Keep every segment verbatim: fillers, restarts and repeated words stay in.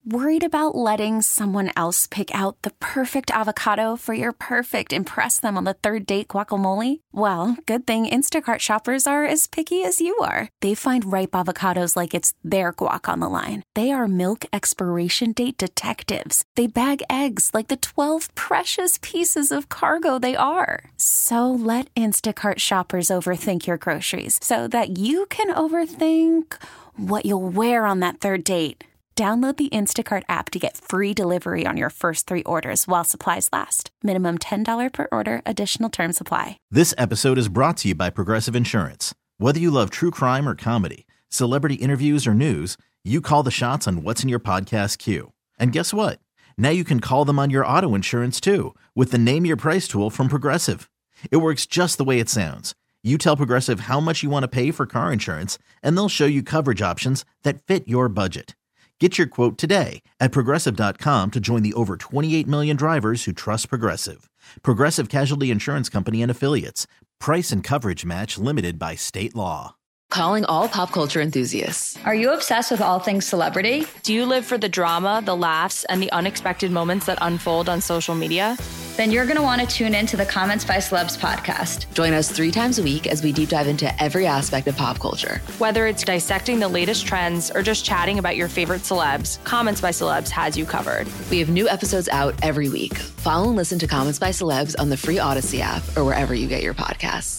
Worried about letting someone else pick out the perfect avocado for your perfect impress them on the third date guacamole? Well, good thing Instacart shoppers are as picky as you are. They find ripe avocados like it's their guac on the line. They are milk expiration date detectives. They bag eggs like the twelve precious pieces of cargo they are. So let Instacart shoppers overthink your groceries so that you can overthink what you'll wear on that third date. Download the Instacart app to get free delivery on your first three orders while supplies last. Minimum ten dollars per order. Additional terms apply. This episode is brought to you by Progressive Insurance. Whether you love true crime or comedy, celebrity interviews or news, you call the shots on what's in your podcast queue. And guess what? Now you can call them on your auto insurance too with the Name Your Price tool from Progressive. It works just the way it sounds. You tell Progressive how much you want to pay for car insurance, and they'll show you coverage options that fit your budget. Get your quote today at Progressive dot com to join the over twenty-eight million drivers who trust Progressive. Progressive Casualty Insurance Company and Affiliates. Price and coverage match limited by state law. Calling all pop culture enthusiasts. Are you obsessed with all things celebrity? Do you live for the drama, the laughs, and the unexpected moments that unfold on social media? Then you're going to want to tune into the Comments by Celebs podcast. Join us three times a week as we deep dive into every aspect of pop culture. Whether it's dissecting the latest trends or just chatting about your favorite celebs, Comments by Celebs has you covered. We have new episodes out every week. Follow and listen to Comments by Celebs on the free Odyssey app or wherever you get your podcasts.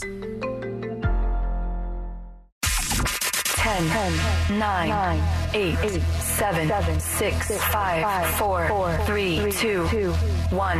ten, ten, nine, eight, seven, six, five, four, three, two, one.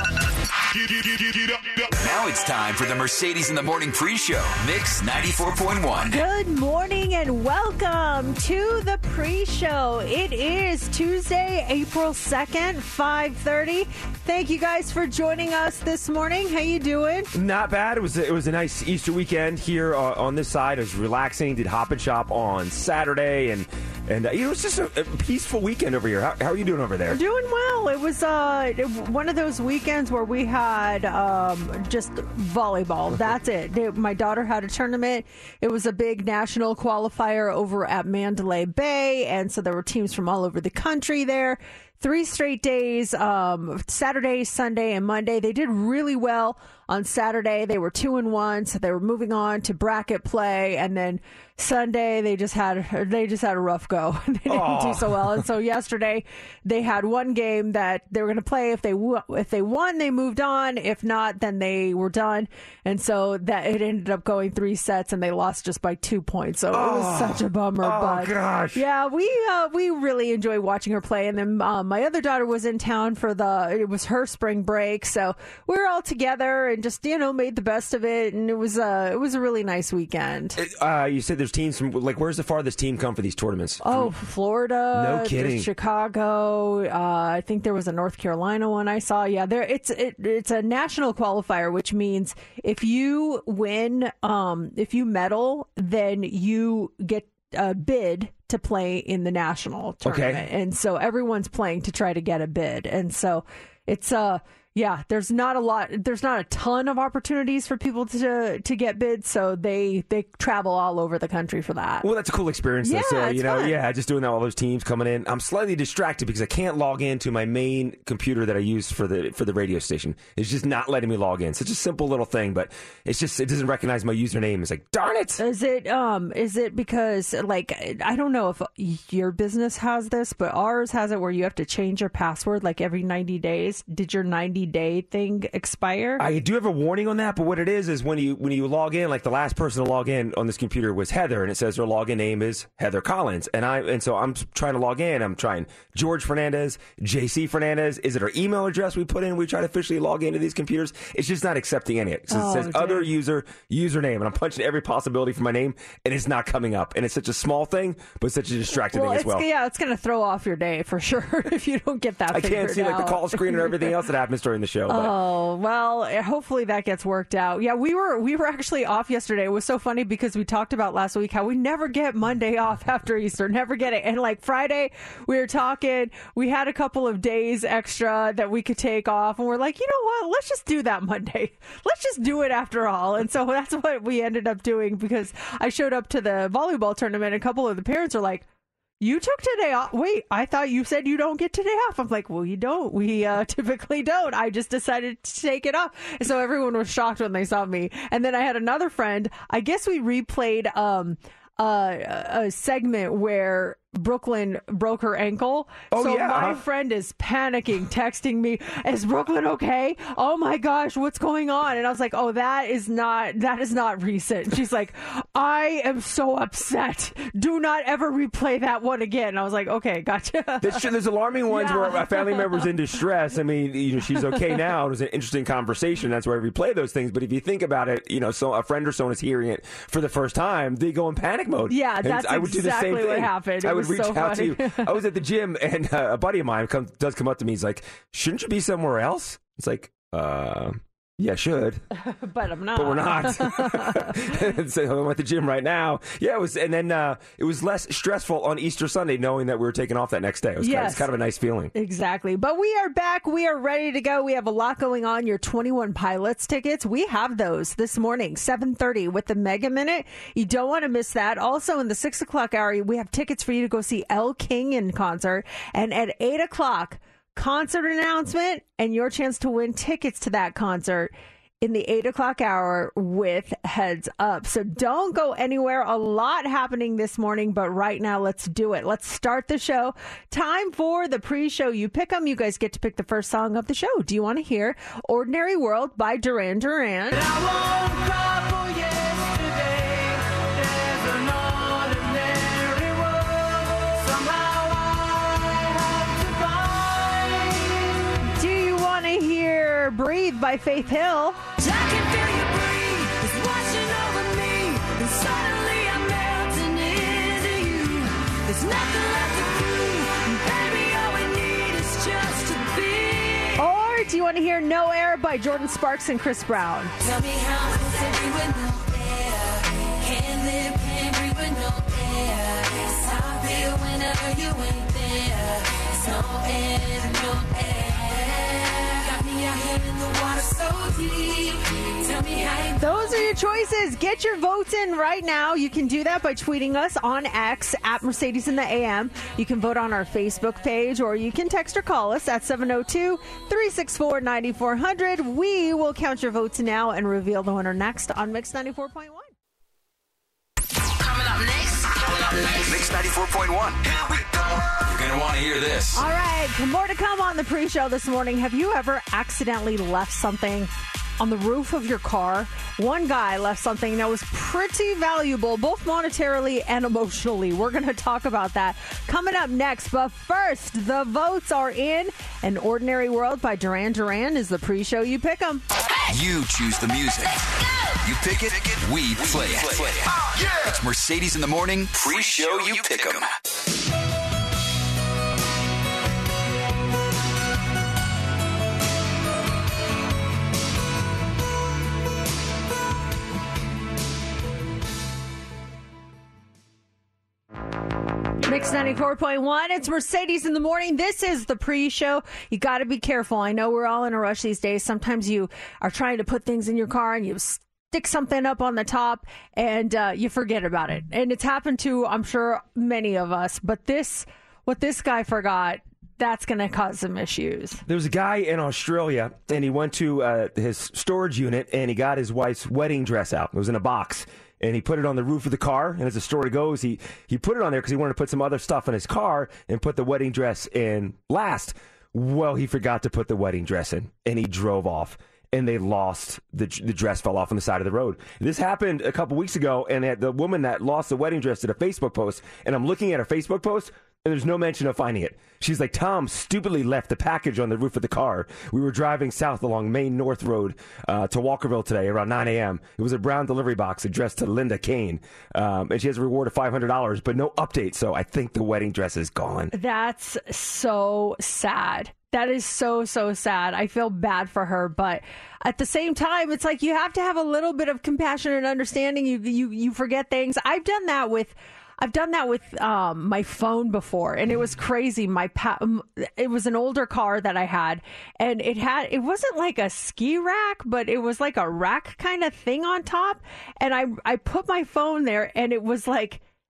Now it's time for the Mercedes in the Morning pre-show. Mix ninety-four point one. Good morning and welcome to the pre-show. It is Tuesday, April second, five thirty. Thank you guys for joining us this morning. How you doing? Not bad. It was a, it was a nice Easter weekend here uh, on this side. It was relaxing. Did Hop and Shop on Saturday, and and uh, it was just a, a peaceful weekend over here. How, how are you doing over there? Doing well. It was uh, one of those weekends where we had um, just volleyball. That's it. They, my daughter had a tournament. It was a big national qualifier over at Mandalay Bay, and so there were teams from all over the country there. Three straight days, um, Saturday, Sunday, and Monday. They did really well on Saturday. They were two and one, so they were moving on to bracket play. And then Sunday, they just had they just had a rough go. They didn't oh. do so well. And so yesterday, they had one game that they were going to play. If they if they won, they moved on. If not, then they were done. And so that it ended up going three sets, and they lost just by two points. So oh. it was such a bummer. Oh but gosh! Yeah, we uh, we really enjoyed watching her play. And then um, my other daughter was in town for the it was her spring break, so we were all together and just you know made the best of it. And it was uh, it was a really nice weekend. Uh, you said there's teams from like where's the farthest team come for these tournaments? Oh, Florida. No kidding. Chicago. Uh, I think there was a North Carolina one I saw. Yeah, there. It's it, it's a national qualifier, which means if you win, um, if you medal, then you get a bid to play in the national tournament. Okay. And so everyone's playing to try to get a bid. And so it's uh yeah, there's not a lot, there's not a ton of opportunities for people to to get bids, so they they travel all over the country for that. Well, that's a cool experience. Though. Yeah, so, it's you know, fun. yeah, just doing that, all those teams coming in. I'm slightly distracted because I can't log into my main computer that I use for the for the radio station. It's just not letting me log in. Such a simple little thing, but it's just it doesn't recognize my username. It's like, darn it. Is it um is it because like I don't know if your business has this, but ours has it where you have to change your password like every ninety days. Did your ninety day thing expire? I do have a warning on that, but what it is is when you when you log in, like the last person to log in on this computer was Heather, and it says her login name is Heather Collins, and I and so I'm trying to log in. I'm trying George Fernandez, J C Fernandez. Is it our email address we put in? We try to officially log into these computers. It's just not accepting any of it. So oh, it says dang. other user username, and I'm punching every possibility for my name, and it's not coming up. And it's such a small thing, but such a distracting well, thing as well. Yeah, it's going to throw off your day for sure if you don't get that. I can't see out. like the call screen and everything else that happens during the show. But. Oh well, hopefully that gets worked out. Yeah, we were we were actually off yesterday. It was so funny because we talked about last week how we never get Monday off after Easter, never get it. And like Friday, we were talking. We had a couple of days extra that we could take off, and we're like, you know what? Let's just do that Monday. Let's just do it after all. And so that's what we ended up doing because I showed up to the volleyball tournament. And a couple of the parents are like, You took today off. Wait, I thought you said you don't get today off. I'm like, well, you don't. We uh, typically don't. I just decided to take it off. So everyone was shocked when they saw me. And then I had another friend. I guess we replayed um, uh, a segment where Brooklyn broke her ankle. Oh, so yeah. my friend is panicking, texting me, is Brooklyn okay? Oh my gosh, what's going on? And I was like, oh, that is not, that is not recent. She's like, I am so upset. Do not ever replay that one again. And I was like, okay, gotcha. There's, there's alarming ones Yeah. where a family member's in distress. I mean, you know, she's okay now. It was an interesting conversation. That's why we play those things. But if you think about it, you know, so a friend or someone is hearing it for the first time, they go in panic mode. Yeah, And that's I would do the exactly same thing. what happened. It I would was reach so out funny. to you. I was at the gym, and uh, a buddy of mine comes, does come up to me. He's like, shouldn't you be somewhere else? It's like, uh, yeah, I should. But I'm not. But we're not. So I'm at the gym right now. Yeah, it was, and then uh, it was less stressful on Easter Sunday knowing that we were taking off that next day. It was, kind, of, Yes. it's kind of a nice feeling. Exactly. But we are back. We are ready to go. We have a lot going on. Your twenty-one Pilots tickets, we have those this morning, seven thirty with the Mega Minute. You don't want to miss that. Also in the six o'clock hour, we have tickets for you to go see Elle King in concert. And at eight o'clock, concert announcement and your chance to win tickets to that concert in the eight o'clock hour with Heads Up. So don't go anywhere. A lot happening this morning, but right now let's do it. Let's start the show. Time for the pre-show. You pick them. You guys get to pick the first song of the show. Do you want to hear Ordinary World by Duran Duran? Do you want to hear Breathe by Faith Hill? Or do you want to hear No Air by Jordan Sparks and Chris Brown? Tell me how I feel with no air. Can't live, can't breathe with no air. It's how I feel whenever you ain't there. There's no air, no air. Got me out here in the water so deep. Tell me how you Those are your choices. Get your votes in right now. You can do that by tweeting us on X at Mercedes in the A M. You can vote on our Facebook page, or you can text or call us at seven oh two, three six four, nine four hundred. We will count your votes now and reveal the winner next on Mix ninety-four point one. coming up next. Coming up next. Mix ninety-four point one. Here we go. You're going to want to hear this. All right, more to come on the pre-show this morning. Have you ever accidentally left something on the roof of your car? One guy left something that was pretty valuable, both monetarily and emotionally. We're going to talk about that coming up next. But first, the votes are in. An Ordinary World by Duran Duran is the pre-show. You pick them. You choose the music. You pick it, we play it. Oh, yeah. It's Mercedes in the Morning pre-show. You pick 'em. Mix ninety-four point one. It's Mercedes in the Morning. This is the pre-show. You got to be careful. I know we're all in a rush these days. Sometimes you are trying to put things in your car and you stick something up on the top and uh, you forget about it. And it's happened to, I'm sure, many of us. But this, what this guy forgot, that's going to cause some issues. There was a guy in Australia, and he went to uh, his storage unit, and he got his wife's wedding dress out. It was in a box, and he put it on the roof of the car. And as the story goes, he, he put it on there because he wanted to put some other stuff in his car and put the wedding dress in last. Well, he forgot to put the wedding dress in, and he drove off. And they lost, the the dress fell off on the side of the road. This happened a couple weeks ago, and the woman that lost the wedding dress did a Facebook post, and I'm looking at her Facebook post, and there's no mention of finding it. She's like, Tom stupidly left the package on the roof of the car. We were driving south along Main North Road uh, to Walkerville today around nine a.m. It was a brown delivery box addressed to Linda Kane, um, and she has a reward of five hundred dollars, but no update, so I think the wedding dress is gone. That's so sad. That is so, so sad. I feel bad for her, but at the same time, it's like you have to have a little bit of compassion and understanding. You you you forget things. I've done that with I've done that with um, my phone before, and it was crazy. My pa- it was an older car that I had, and it had it wasn't like a ski rack, but it was like a rack kind of thing on top. And I I put my phone there, and it was like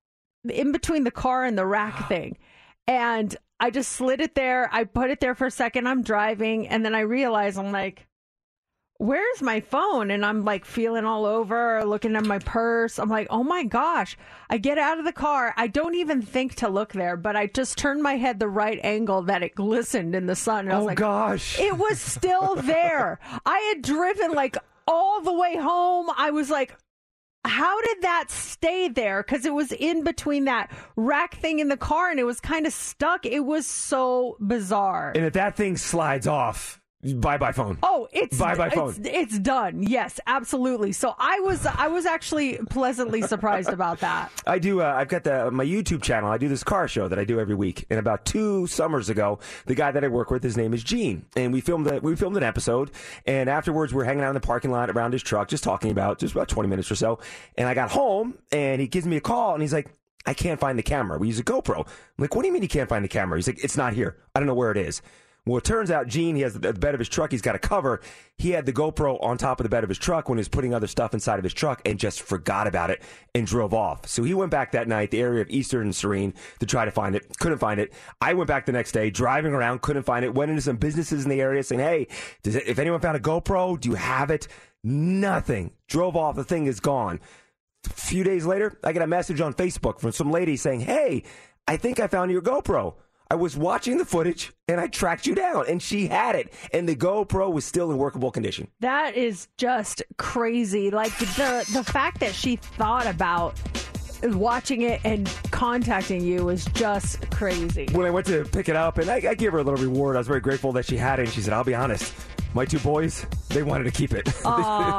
in between the car and the rack thing. And I just slid it there. I put it there for a second. I'm driving. And then I realize I'm like, where's my phone? And I'm like feeling all over, looking at my purse. I'm like, oh my gosh. I get out of the car. I don't even think to look there, but I just turned my head the right angle that it glistened in the sun. And I was oh, like, gosh. It was still there. I had driven like all the way home. I was like, how did that stay there? Because it was in between that rack thing in the car and it was kind of stuck. It was so bizarre. And if that thing slides off, bye-bye phone. Oh, it's bye-bye phone. It's, it's done. Yes, absolutely. So I was I was actually pleasantly surprised about that. I do. Uh, I've got the my YouTube channel. I do this car show that I do every week. And about two summers ago, the guy that I work with, his name is Gene, and we filmed the, we filmed an episode. And afterwards, we're hanging out in the parking lot around his truck, just talking about just about twenty minutes or so. And I got home, and he gives me a call, and he's like, "I can't find the camera. We use a GoPro." I'm like, "What do you mean you can't find the camera?" He's like, "It's not here. I don't know where it is." Well, it turns out Gene, he has the, the bed of his truck. He's got a cover. He had the GoPro on top of the bed of his truck when he was putting other stuff inside of his truck and just forgot about it and drove off. So he went back that night, the area of Eastern and Serene, to try to find it. Couldn't find it. I went back the next day, driving around, couldn't find it. Went into some businesses in the area saying, hey, does it, if anyone found a GoPro, do you have it? Nothing. Drove off. The thing is gone. A few days later, I get a message on Facebook from some lady saying, hey, I think I found your GoPro. I was watching the footage, and I tracked you down, and she had it, and the GoPro was still in workable condition. That is just crazy. Like, the the fact that she thought about watching it and contacting you is just crazy. When I went to pick it up, and I, I gave her a little reward, I was very grateful that she had it, and she said, I'll be honest, my two boys, they wanted to keep it. But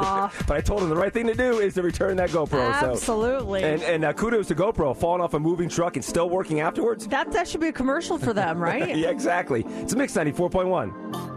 I told them the right thing to do is to return that GoPro. Absolutely. So. And, and uh, kudos to GoPro, falling off a moving truck and still working afterwards. That, that should be a commercial for them, right? Yeah, exactly. It's Mix ninety-four point one.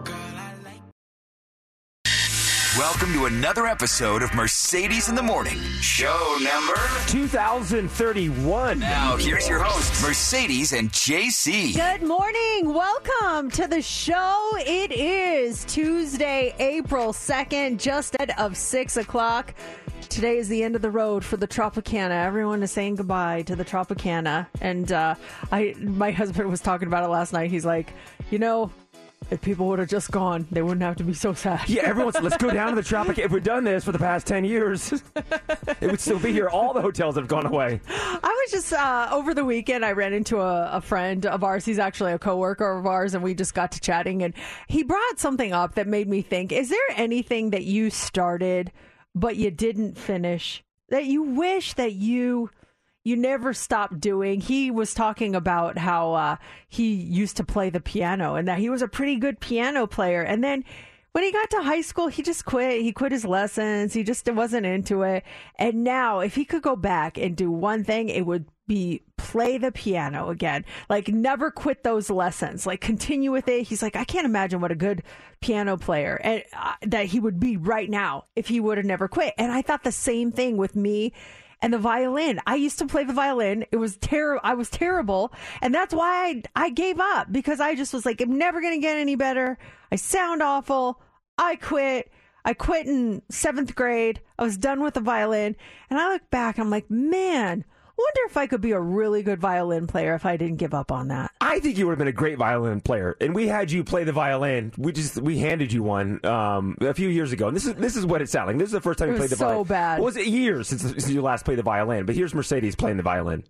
Welcome to another episode of Mercedes in the Morning. Show number two thousand thirty-one. Now, here's your host, Mercedes and J C. Good morning. Welcome to the show. It is Tuesday, April second, just ahead of six o'clock. Today is the end of the road for the Tropicana. Everyone is saying goodbye to the Tropicana. And uh, I, my husband was talking about it last night. He's like, you know, if people would have just gone, they wouldn't have to be so sad. Yeah, everyone's, let's go down to the Tropicana. If we've done this for the past ten years, it would still be here. All the hotels have gone away. I was just, uh, over the weekend, I ran into a, a friend of ours. He's actually a coworker of ours, and we just got to chatting. And he brought something up that made me think, is there anything that you started but you didn't finish, that you wish that you... you never stopped doing? He was talking about how uh, he used to play the piano and that he was a pretty good piano player. And then when he got to high school, he just quit. He quit his lessons. He just wasn't into it. And now if he could go back and do one thing, it would be play the piano again. Like, never quit those lessons. Like, continue with it. He's like, I can't imagine what a good piano player and uh, that he would be right now if he would have never quit. And I thought the same thing with me and the violin. I used to play the violin. It was terrible. I was terrible. And that's why I, I gave up, because I just was like, I'm never going to get any better. I sound awful. I quit. I quit in seventh grade. I was done with the violin. And I look back, I'm like, man, I wonder if I could be a really good violin player if I didn't give up on that. I think you would have been a great violin player. And we had you play the violin. We just we handed you one um, a few years ago. And this is this is what it sounded like. This is the first time you played the so violin. So bad. Well, was it years since, since you last played the violin? But here's Mercedes playing the violin.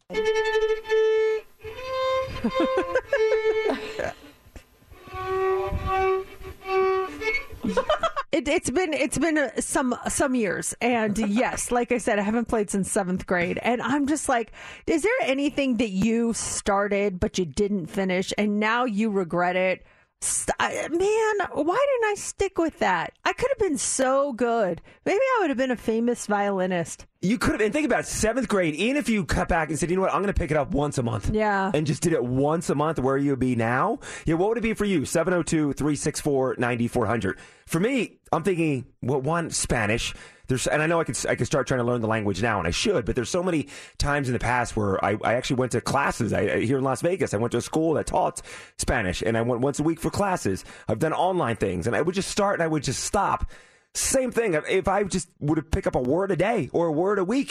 It, it's been it's been uh, some some years, and yes, like I said, I haven't played since seventh grade, and I'm just like, is there anything that you started but you didn't finish, and now you regret it? St- I, man, why didn't I stick with that? I could have been so good. Maybe I would have been a famous violinist. You could have, and think about it, seventh grade, even if you cut back and said, you know what, I'm going to pick it up once a month. Yeah. And just did it once a month, where you would be now. Yeah, what would it be for you? seven oh two, three six four, nine four hundred. For me, I'm thinking, well, one, Spanish. There's, and I know I could I could start trying to learn the language now, and I should, but there's so many times in the past where I, I actually went to classes. I, I, here in Las Vegas, I went to a school that taught Spanish, and I went once a week for classes. I've done online things, and I would just start and I would just stop. Same thing. If I just would have picked up a word a day or a word a week,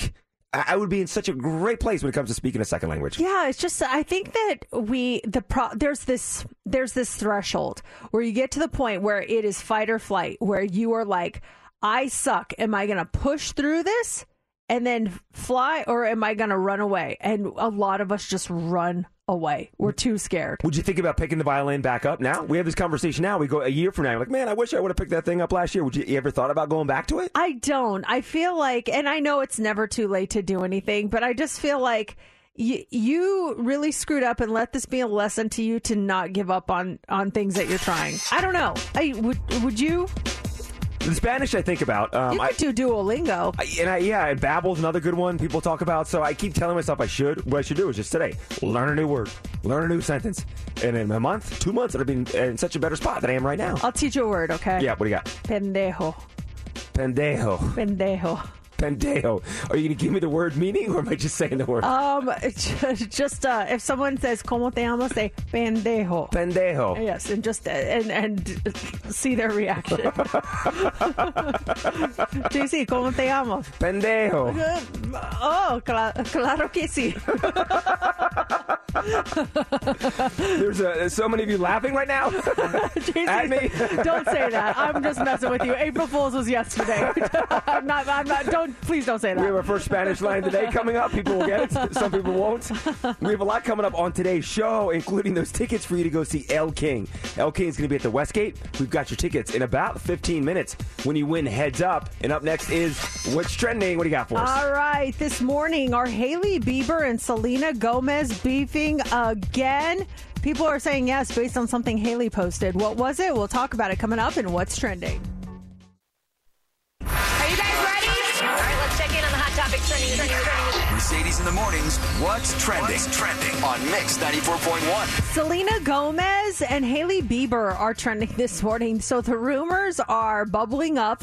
I, I would be in such a great place when it comes to speaking a second language. Yeah, it's just I think that we the pro, there's this there's this threshold where you get to the point where it is fight or flight, where you are like, I suck. Am I going to push through this and then fly, or am I going to run away? And a lot of us just run away. We're too scared. Would you think about picking the violin back up now? We have this conversation now. We go a year from now. You're like, man, I wish I would have picked that thing up last year. Would you, you ever thought about going back to it? I don't. I feel like, and I know it's never too late to do anything, but I just feel like y- you really screwed up, and let this be a lesson to you to not give up on, on things that you're trying. I don't know. I, would, would you? The Spanish I think about. Um, you could I, do Duolingo. I, and I, yeah, and Babbel's another good one people talk about. So I keep telling myself I should. What I should do is just today, learn a new word, learn a new sentence. And in a month, two months, I'll be in, in such a better spot than I am right now. I'll teach you a word, okay? Yeah, what do you got? Pendejo. Pendejo. Pendejo. Pendejo. Are you going to give me the word meaning, or am I just saying the word? Um, just uh, if someone says "Cómo te llamas," say "Pendejo." Pendejo. Yes, and just uh, and and see their reaction. J C, ¿cómo te llamas? Pendejo. Oh, cla- claro que sí. There's uh, so many of you laughing right now at me. Don't say that. I'm just messing with you. April Fool's was yesterday. I'm not. I'm not. Don't. Please don't say that. We have our first Spanish line today coming up. People will get it. Some people won't. We have a lot coming up on today's show, including those tickets for you to go see El King. El King is going to be at the Westgate. We've got your tickets in about fifteen minutes when you win Heads Up. And up next is What's Trending. What do you got for us? All right. This morning, are Hailey Bieber and Selena Gomez beefing again? People are saying yes based on something Hailey posted. What was it? We'll talk about it coming up in What's Trending. Are you guys ready? All right, let's check in on the hot topic trending. trending, trending. Mercedes in the mornings. What's trending? What's trending on Mix ninety-four point one. Selena Gomez and Hailey Bieber are trending this morning. So the rumors are bubbling up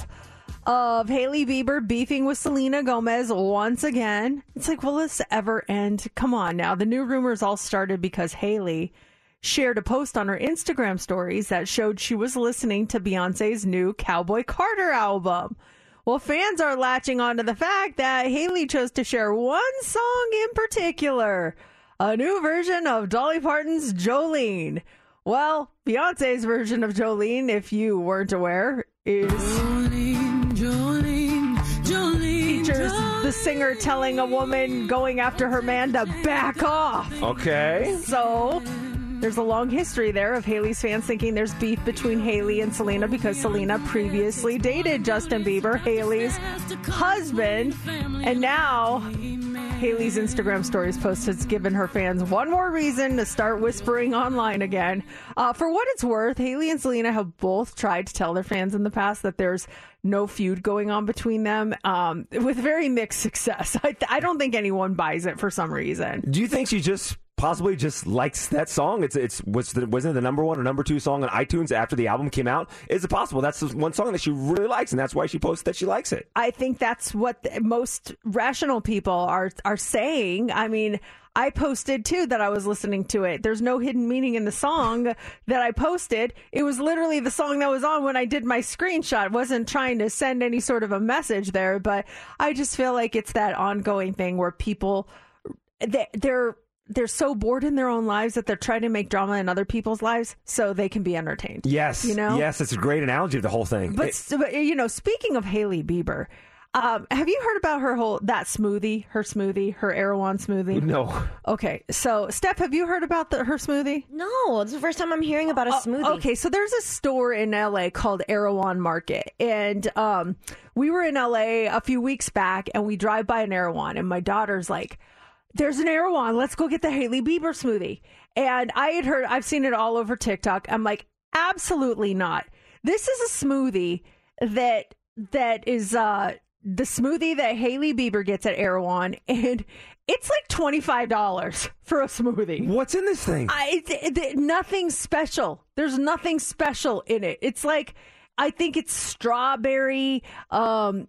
of Hailey Bieber beefing with Selena Gomez once again. It's like, will this ever end? Come on now. The new rumors all started because Hailey shared a post on her Instagram stories that showed she was listening to Beyonce's new Cowboy Carter album. Well, fans are latching onto the fact that Hailey chose to share one song in particular, a new version of Dolly Parton's Jolene. Well, Beyonce's version of Jolene, if you weren't aware, is Jolene, Jolene, Jolene, features Jolene. The singer telling a woman going after her man to back off. Okay. So there's a long history there of Hailey's fans thinking there's beef between Hailey and Selena because Selena previously dated Justin Bieber, Hailey's husband. And now Hailey's Instagram stories post has given her fans one more reason to start whispering online again. Uh, for what it's worth, Hailey and Selena have both tried to tell their fans in the past that there's no feud going on between them, um, with very mixed success. I, I don't think anyone buys it for some reason. Do you think she just possibly just likes that song? It's it's was the, wasn't it the number one or number two song on iTunes after the album came out? Is it possible that's the one song that she really likes, and that's why she posted that she likes it? I think that's what the, most rational people are are saying. I mean, I posted too that I was listening to it. There's no hidden meaning in the song that I posted. It was literally the song that was on when I did my screenshot. Wasn't trying to send any sort of a message there, but I just feel like it's that ongoing thing where people they, they're they're so bored in their own lives that they're trying to make drama in other people's lives so they can be entertained. Yes, you know? Yes, it's a great analogy of the whole thing. But, it, but you know, speaking of Hailey Bieber, um, have you heard about her whole that smoothie, her smoothie, her Erewhon smoothie? No. Okay, so Steph, have you heard about the, her smoothie? No, it's the first time I'm hearing about a Uh, smoothie. okay, so there's a store in L A called Erewhon Market, and um, we were in L A a few weeks back, and we drive by an Erewhon, and my daughter's like, there's an Erewhon, let's go get the Hailey Bieber smoothie. And I had heard, I've seen it all over TikTok. I'm like, absolutely not. This is a smoothie that that is uh, the smoothie that Hailey Bieber gets at Erewhon, and it's like twenty-five dollars for a smoothie. What's in this thing? I, it, it, nothing special. There's nothing special in it. It's like, I think it's strawberry, um,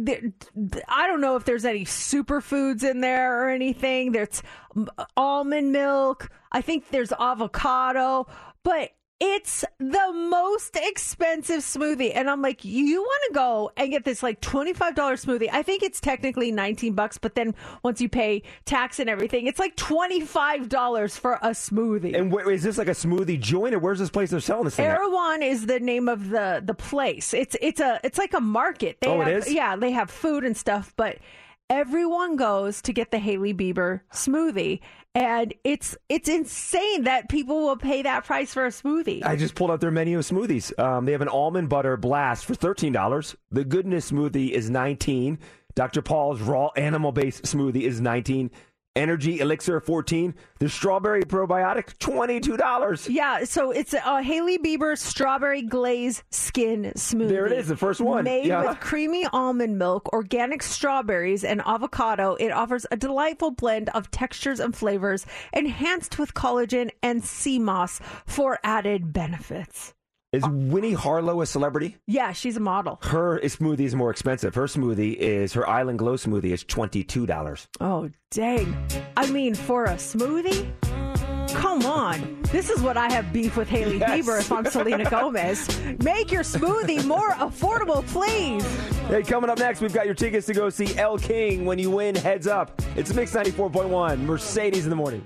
I don't know if there's any superfoods in there or anything. There's almond milk. I think there's avocado, but It's the most expensive smoothie. And I'm like, you want to go and get this like twenty-five dollars smoothie. I think it's technically nineteen bucks, but then once you pay tax and everything, it's like twenty-five dollars for a smoothie. And wh- is this like a smoothie joint, or where's this place they're selling this thing at? Erewhon is the name of the, the place. It's it's a it's like a market. They Oh, have, it is? Yeah, they have food and stuff, but everyone goes to get the Hailey Bieber smoothie. And it's it's insane that people will pay that price for a smoothie. I just pulled out their menu of smoothies. Um, they have an almond butter blast for thirteen dollars. The Goodness smoothie is nineteen dollars. Doctor Paul's raw animal-based smoothie is nineteen dollars. Energy Elixir fourteen dollars. The strawberry probiotic twenty-two dollars. Yeah, so it's a Hailey Bieber strawberry glaze skin smoothie. There it is, the first one. Made Yeah. with creamy almond milk, organic strawberries, and avocado. It offers a delightful blend of textures and flavors, enhanced with collagen and sea moss for added benefits. Is Winnie Harlow a celebrity? Yeah, she's a model. Her smoothie is more expensive. Her smoothie is, her Island Glow smoothie is twenty-two dollars. Oh, dang. I mean, for a smoothie? Come on. This is what I have beef with Hailey Yes. Bieber if I'm Selena Gomez. Make your smoothie more affordable, please. Hey, coming up next, we've got your tickets to go see Elle King when you win Heads Up. It's Mix ninety-four point one, Mercedes in the morning.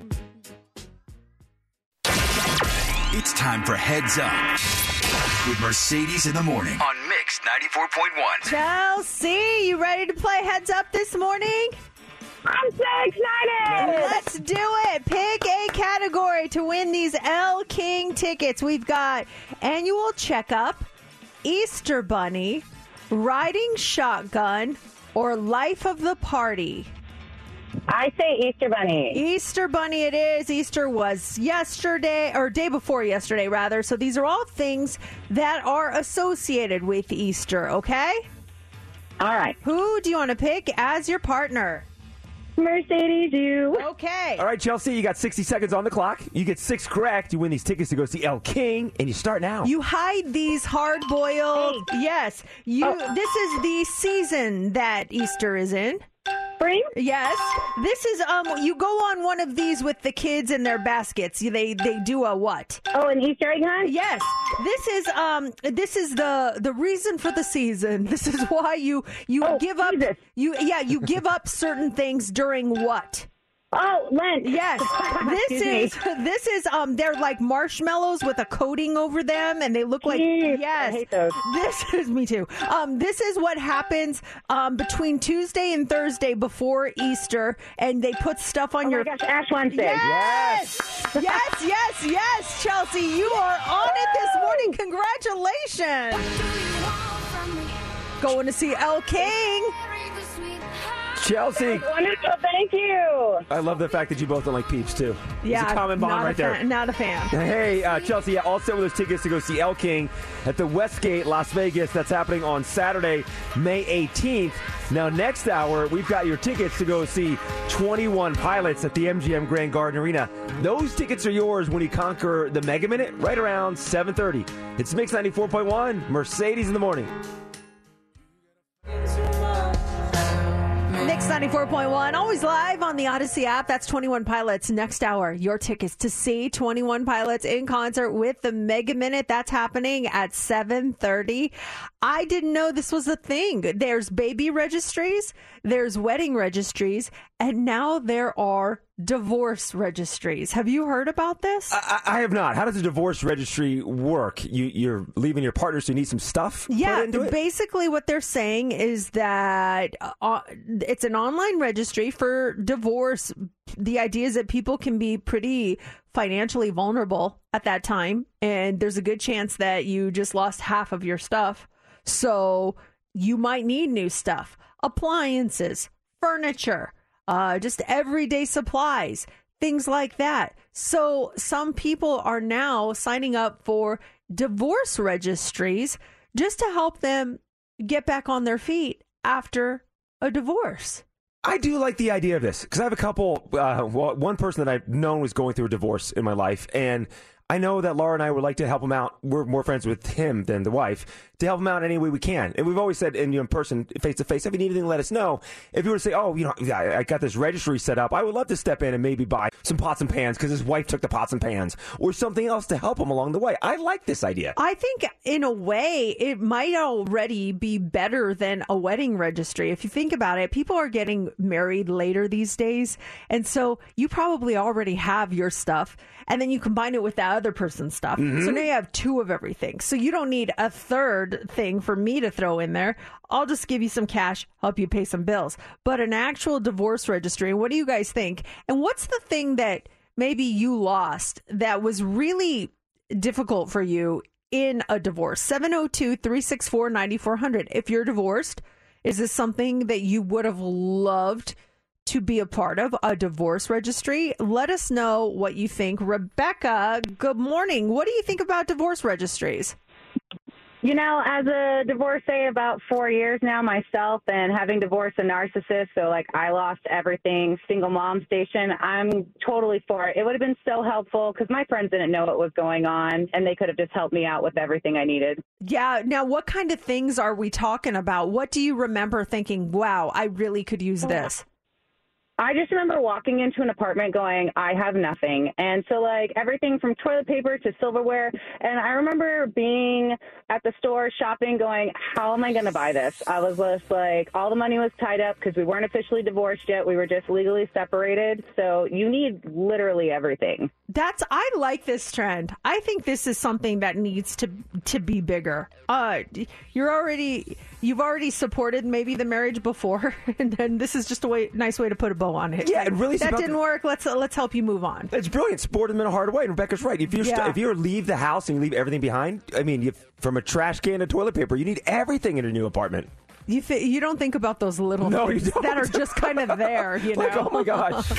It's time for Heads Up with Mercedes in the morning on Mix ninety-four point one. Chelsea, you ready to play Heads Up this morning? I'm so excited! Let's do it. Pick a category to win these Elle King tickets. We've got annual checkup, Easter bunny, riding shotgun, or life of the party. I say Easter bunny. Easter bunny it is. Easter was yesterday, or day before yesterday, rather. So these are all things that are associated with Easter, okay? All right. Who do you want to pick as your partner? Mercedes, you. Okay. All right, Chelsea, you got sixty seconds on the clock. You get six correct. You win these tickets to go see Elle King, and you start now. You hide these hard-boiled. Hey. Yes. You. Oh. This is the season that Easter is in. Spring? Yes. This is um. You go on one of these with the kids in their baskets. They they do a what? Oh, an Easter egg hunt? Yes. This is um. This is the the reason for the season. This is why you you Oh, give up. Jesus. You yeah. You give up certain things during what? Oh, Lent. Yes, this Excuse is me. this is um they're like marshmallows with a coating over them, and they look like Jeez, yes. I hate those. This is me too. Um, this is what happens um between Tuesday and Thursday before Easter, and they put stuff on Oh your my gosh, Ash Wednesday. yes, yes, yes, yes, Chelsea, you are on it this morning. Congratulations! Going to see Elle King. Chelsea, Wonderful, thank you. I love the fact that you both don't like Peeps, too. Yeah, it's a common bond not right a there. fan, not a fan. Hey, uh, Chelsea, yeah, all set with those tickets to go see Elle King at the Westgate, Las Vegas. That's happening on Saturday, May eighteenth. Now, next hour, we've got your tickets to go see twenty-one Pilots at the M G M Grand Garden Arena. Those tickets are yours when you conquer the Mega Minute right around seven thirty. It's Mix ninety-four point one, Mercedes in the morning. Mix ninety-four point one, always live on the Odyssey app. That's twenty-one Pilots. Next hour, your tickets to see twenty-one Pilots in concert with the Mega Minute. That's happening at seven thirty. I didn't know this was a thing. There's baby registries, there's wedding registries, and now there are divorce registries. Have you heard about this? I, I have not. How does a divorce registry work? You, you're leaving your partner, so you need some stuff Yeah, put into it? basically what they're saying is that uh, it's an online registry for divorce. The idea is that people can be pretty financially vulnerable at that time, and there's a good chance that you just lost half of your stuff. So you might need new stuff, appliances, furniture, uh, just everyday supplies, things like that. So some people are now signing up for divorce registries just to help them get back on their feet after a divorce. I do like the idea of this because I have a couple. Uh, well, one person that I've known was going through a divorce in my life, and I know that Laura and I would like to help him out. We're more friends with him than the wife, to help him out any way we can. And we've always said in, you know, in person, face to face, if you need anything, let us know. If you were to say, oh, you know, I, I got this registry set up, I would love to step in and maybe buy some pots and pans because his wife took the pots and pans, or something else to help him along the way. I like this idea. I think in a way it might already be better than a wedding registry. If you think about it, people are getting married later these days. And so you probably already have your stuff, and then you combine it with the other person's stuff. Mm-hmm. So now you have two of everything. So you don't need a third thing for me to throw in there. I'll just give you some cash, help you pay some bills. But an actual divorce registry, what do you guys think? And what's the thing that maybe you lost that was really difficult for you in a divorce? seven oh two, three six four, nine four zero zero. If you're divorced, is this something that you would have loved to be a part of, a divorce registry? Let us know what you think. Rebecca, good morning. What do you think about divorce registries? You know, as a divorcee about four years now myself, and having divorced a narcissist, so like I lost everything, single mom station, I'm totally for it. It would have been so helpful because my friends didn't know what was going on, and they could have just helped me out with everything I needed. Yeah. Now, what kind of things are we talking about? What do you remember thinking, wow, I really could use this? I just remember walking into an apartment going, I have nothing. And so, like, everything from toilet paper to silverware. And I remember being at the store shopping going, how am I going to buy this? I was just like, all the money was tied up because we weren't officially divorced yet. We were just legally separated. So you need literally everything. That's, I like this trend. I think this is something that needs to to be bigger. Uh, you're already, you've already supported maybe the marriage before, and then this is just a way, nice way to put a bow on it. Yeah, it really that didn't the, work. Let's uh, let's help you move on. It's brilliant. Support them in a hard way. And Rebecca's right. If you Yeah. st- if you leave the house and you leave everything behind, I mean, you, from a trash can to toilet paper, you need everything in a new apartment. You th- you don't think about those little No, things you don't. that are just kind of there. You know? Like, oh my gosh.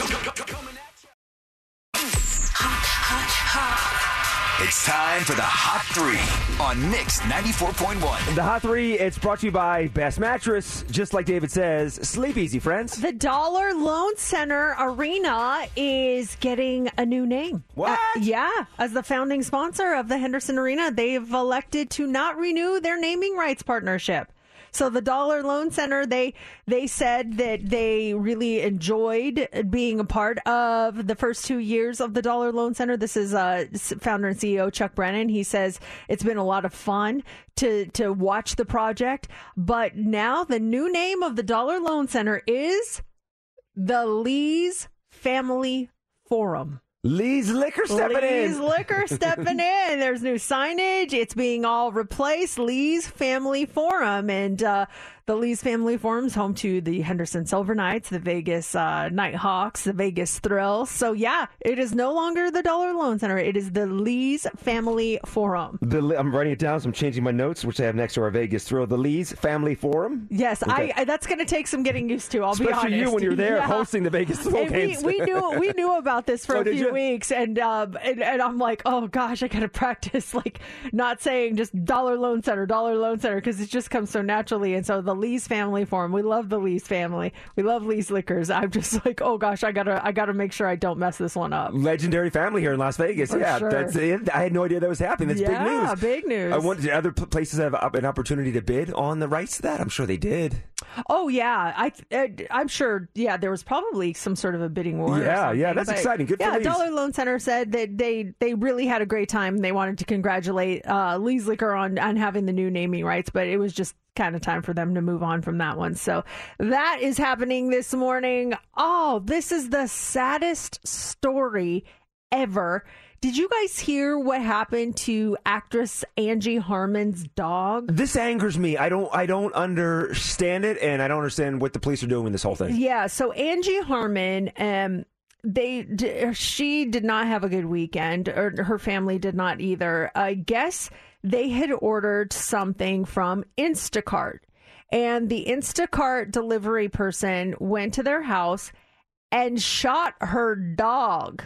It's time for the Hot Three on Mix ninety-four point one. The Hot Three, it's brought to you by Best Mattress. Just like David says, sleep easy, friends. The Dollar Loan Center Arena is getting a new name. What? Uh, yeah. As the founding sponsor of the Henderson Arena, they've elected to not renew their naming rights partnership. So the Dollar Loan Center, they they said that they really enjoyed being a part of the first two years of the Dollar Loan Center. This is uh, founder and C E O Chuck Brennan. He says it's been a lot of fun to to watch the project. But now the new name of the Dollar Loan Center is the Lee's Family Forum. Lee's Liquor stepping Lee's in. Liquor stepping in. There's new signage. It's being all replaced. Lee's Family Forum. And uh, the Lee's Family Forum is home to the Henderson Silver Knights, the Vegas uh, Nighthawks, the Vegas Thrills. So, yeah, it is no longer the Dollar Loan Center. It is the Lee's Family Forum. The, I'm writing it down, so I'm changing my notes, which I have next to our Vegas Thrill. The Lee's Family Forum. Yes, Okay. I, I that's going to take some getting used to, I'll Especially be honest. you when you're there Yeah. hosting the Vegas Thrill And games. we, we knew we knew about this for Oh, a did few you? weeks, and, um, and and I'm like, oh gosh, I gotta practice like not saying just Dollar Loan Center, Dollar Loan Center, because it just comes so naturally. And so the Lee's Family Forum, we love the Lee's family, we love Lee's Liquors. I'm just like, oh gosh, I gotta I gotta make sure I don't mess this one up. Legendary family here in Las Vegas. For yeah, sure. that's it. I had no idea that was happening. That's big Yeah, news. big news. I wonder, did other p- places have up- an opportunity to bid on the rights to that? I'm sure they did. Oh yeah, I uh, I'm sure. Yeah, there was probably some sort of a bidding war. or Yeah, something, yeah, that's but exciting. Good for yeah, Lee's. Dollar Loan Center said that they they really had a great time. They wanted to congratulate uh, Lee's Liquor on on having the new naming rights, but it was just kind of time for them to move on from that one. So that is happening this morning. Oh, this is the saddest story ever. Did you guys hear what happened to actress Angie Harmon's dog? This angers me. I don't. I don't understand it, and I don't understand what the police are doing with this whole thing. Yeah. So Angie Harmon, um, they d- she did not have a good weekend, or her family did not either. I guess they had ordered something from Instacart, and the Instacart delivery person went to their house and shot her dog.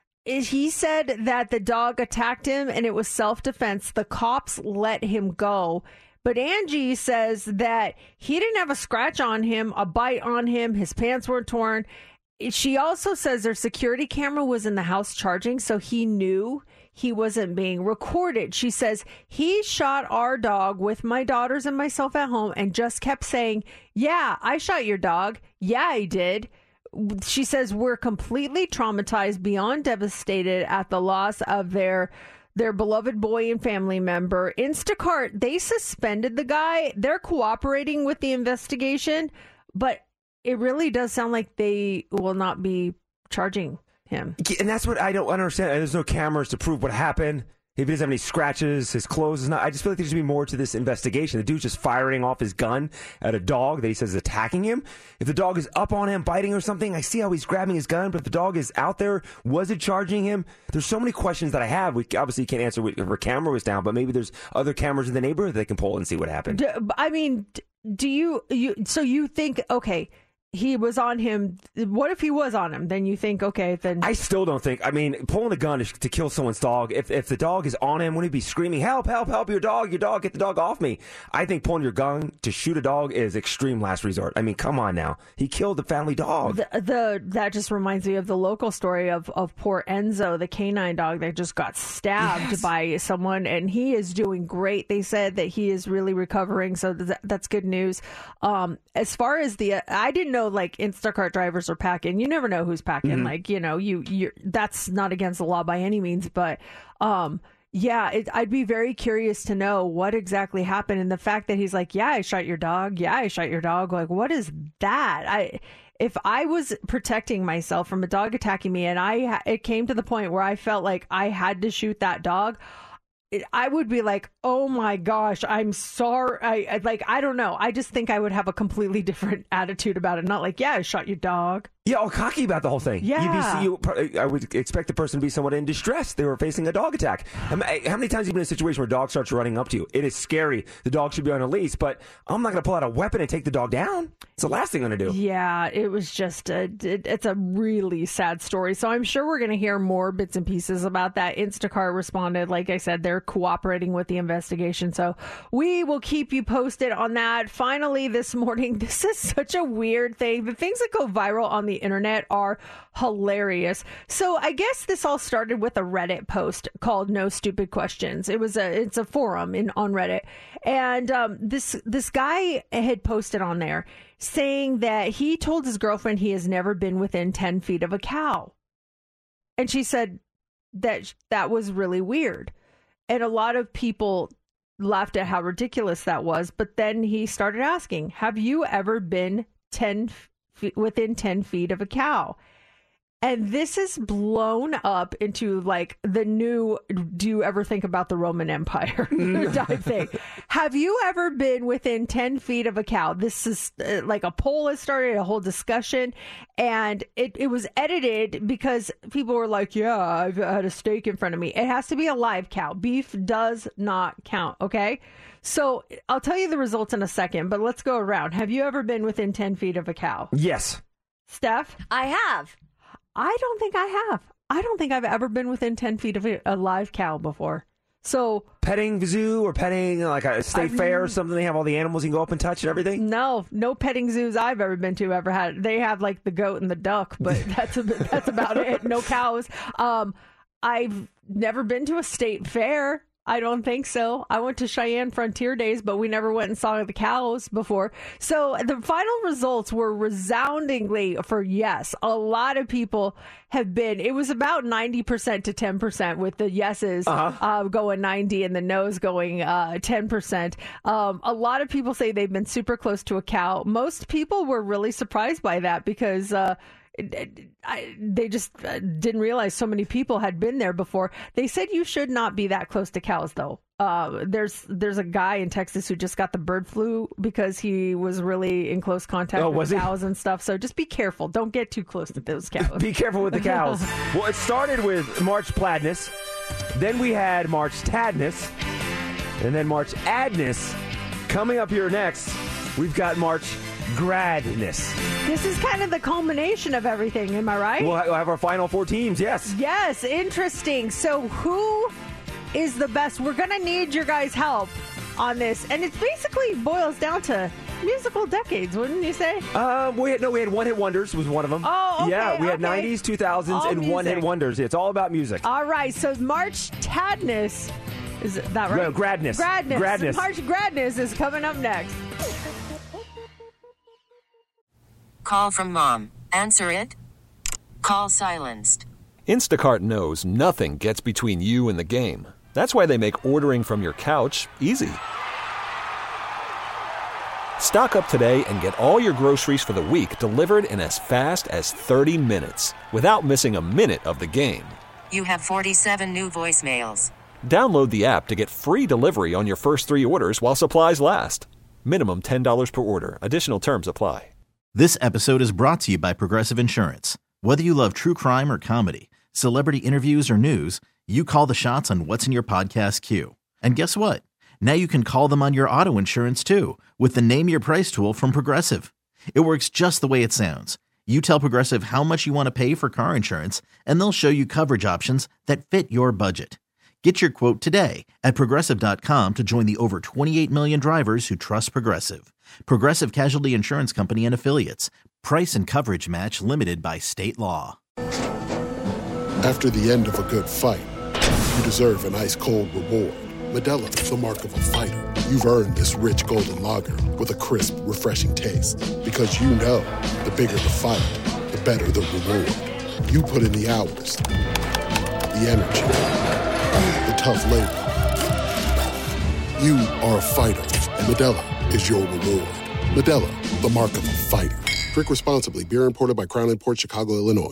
He said that the dog attacked him and it was self-defense. The cops let him go. But Angie says that he didn't have a scratch on him, a bite on him. His pants weren't torn. She also says their security camera was in the house charging, so he knew he wasn't being recorded. She says, he shot our dog with my daughters and myself at home and just kept saying, yeah, I shot your dog. Yeah, I did. She says, we're completely traumatized, beyond devastated at the loss of their their beloved boy and family member. Instacart, they suspended the guy. They're cooperating with the investigation, but it really does sound like they will not be charging him. And that's what I don't understand. There's no cameras to prove what happened. If he doesn't have any scratches, his clothes is not. I just feel like there should be more to this investigation. The dude's just firing off his gun at a dog that he says is attacking him. If the dog is up on him, biting or something, I see how he's grabbing his gun. But if the dog is out there, was it charging him? There's so many questions that I have. We obviously can't answer if her camera was down, but maybe there's other cameras in the neighborhood they can pull and see what happened. Do, I mean, do you, you, so you think, okay, he was on him. What if he was on him? Then you think, okay, then... I still don't think... I mean, pulling a gun is to kill someone's dog. If if the dog is on him, wouldn't he be screaming, help, help, help, your dog, your dog, get the dog off me? I think pulling your gun to shoot a dog is extreme last resort. I mean, come on now. He killed the family dog. The, the That just reminds me of the local story of, of poor Enzo, the canine dog that just got stabbed yes. by someone, and he is doing great. They said that he is really recovering, so th- that's good news. Um, as far as the... Uh, I didn't know, like, Instacart drivers are packing. You never know who's packing. Mm-hmm. Like, you know, you you that's not against the law by any means, but um yeah, it, I'd be very curious to know what exactly happened. And the fact that he's like, yeah, I shot your dog. Yeah, I shot your dog. Like, what is that? I if I was protecting myself from a dog attacking me and I it came to the point where I felt like I had to shoot that dog, I would be like, oh my gosh, I'm sorry. I, I like, I don't know. I just think I would have a completely different attitude about it. Not like, yeah, I shot your dog. Yeah, all cocky about the whole thing. Yeah. You'd be, you, I would expect the person to be somewhat in distress. They were facing a dog attack. How many times have you been in a situation where a dog starts running up to you? It is scary. The dog should be on a leash, but I'm not going to pull out a weapon and take the dog down. It's the last thing I'm going to do. Yeah, it was just, a, it, it's a really sad story. So I'm sure we're going to hear more bits and pieces about that. Instacart responded. Like I said, they're cooperating with the investigation. So we will keep you posted on that. Finally, this morning, this is such a weird thing. The things that go viral on the internet are hilarious. So I guess this all started with a Reddit post called "No Stupid Questions." It was a it's a forum in on Reddit, and um, this this guy had posted on there saying that he told his girlfriend he has never been within ten feet of a cow, and she said that that was really weird, and a lot of people laughed at how ridiculous that was. But then he started asking, "Have you ever been ten feet within ten feet of a cow?" And this is blown up into like the new, do you ever think about the Roman Empire type thing? Have you ever been within ten feet of a cow? This is uh, like a poll has started, a whole discussion, and it, it was edited because people were like, yeah, I've had a steak in front of me. It has to be a live cow. Beef does not count, okay? So I'll tell you the results in a second, but let's go around. Have you ever been within ten feet of a cow? Yes. Steph? I have. I don't think I have. I don't think I've ever been within ten feet of a, a live cow before. So petting zoo or petting like a state I, fair or something, they have all the animals you can go up and touch and everything? No, no petting zoos I've ever been to ever had. They have like the goat and the duck, but that's a, that's about it. No cows. Um, I've never been to a state fair. I don't think so. I went to Cheyenne Frontier Days, but we never went and saw the cows before. So the final results were resoundingly for yes. A lot of people have been, it was about ninety percent to ten percent with the yeses uh-huh. uh, going ninety and the no's going uh, ten percent. Um, a lot of people say they've been super close to a cow. Most people were really surprised by that because uh, I, they just didn't realize so many people had been there before. They said you should not be that close to cows, though. Uh, there's there's a guy in Texas who just got the bird flu because he was really in close contact oh, with cows he? and stuff. So just be careful. Don't get too close to those cows. Be careful with the cows. Well, it started with March Pladness. Then we had March Tadness. And then March Adness. Coming up here next, we've got March Gradness. This is kind of the culmination of everything, am I right? We'll have our final four teams, yes. Yes, interesting. So who is the best? We're going to need your guys' help on this. And it basically boils down to musical decades, wouldn't you say? Um, we had, no, we had one hit wonders was one of them. Oh, okay, yeah, we had okay. nineties, two thousands, All and one hit music. wonders. It's all about music. All right, so March Tadness, is that right? No, Gradness. Gradness. Gradness. March Gradness is coming up next. Call from mom. Answer it. Call silenced. Instacart knows nothing gets between you and the game. That's why they make ordering from your couch easy. Stock up today and get all your groceries for the week delivered in as fast as thirty minutes without missing a minute of the game. You have forty-seven new voicemails. Download the app to get free delivery on your first three orders while supplies last. Minimum ten dollars per order. Additional terms apply. This episode is brought to you by Progressive Insurance. Whether you love true crime or comedy, celebrity interviews or news, you call the shots on what's in your podcast queue. And guess what? Now you can call them on your auto insurance too with the Name Your Price tool from Progressive. It works just the way it sounds. You tell Progressive how much you want to pay for car insurance, and they'll show you coverage options that fit your budget. Get your quote today at Progressive dot com to join the over twenty-eight million drivers who trust Progressive. Progressive Casualty Insurance Company and Affiliates. Price and coverage match limited by state law. After the end of a good fight, you deserve an ice-cold reward. Modelo is the mark of a fighter. You've earned this rich golden lager with a crisp, refreshing taste. Because you know, the bigger the fight, the better the reward. You put in the hours, the energy, the tough labor. You are a fighter, and Modelo is your reward. Modelo, the mark of a fighter. Drink responsibly. Beer imported by Crown Imports, Chicago, Illinois.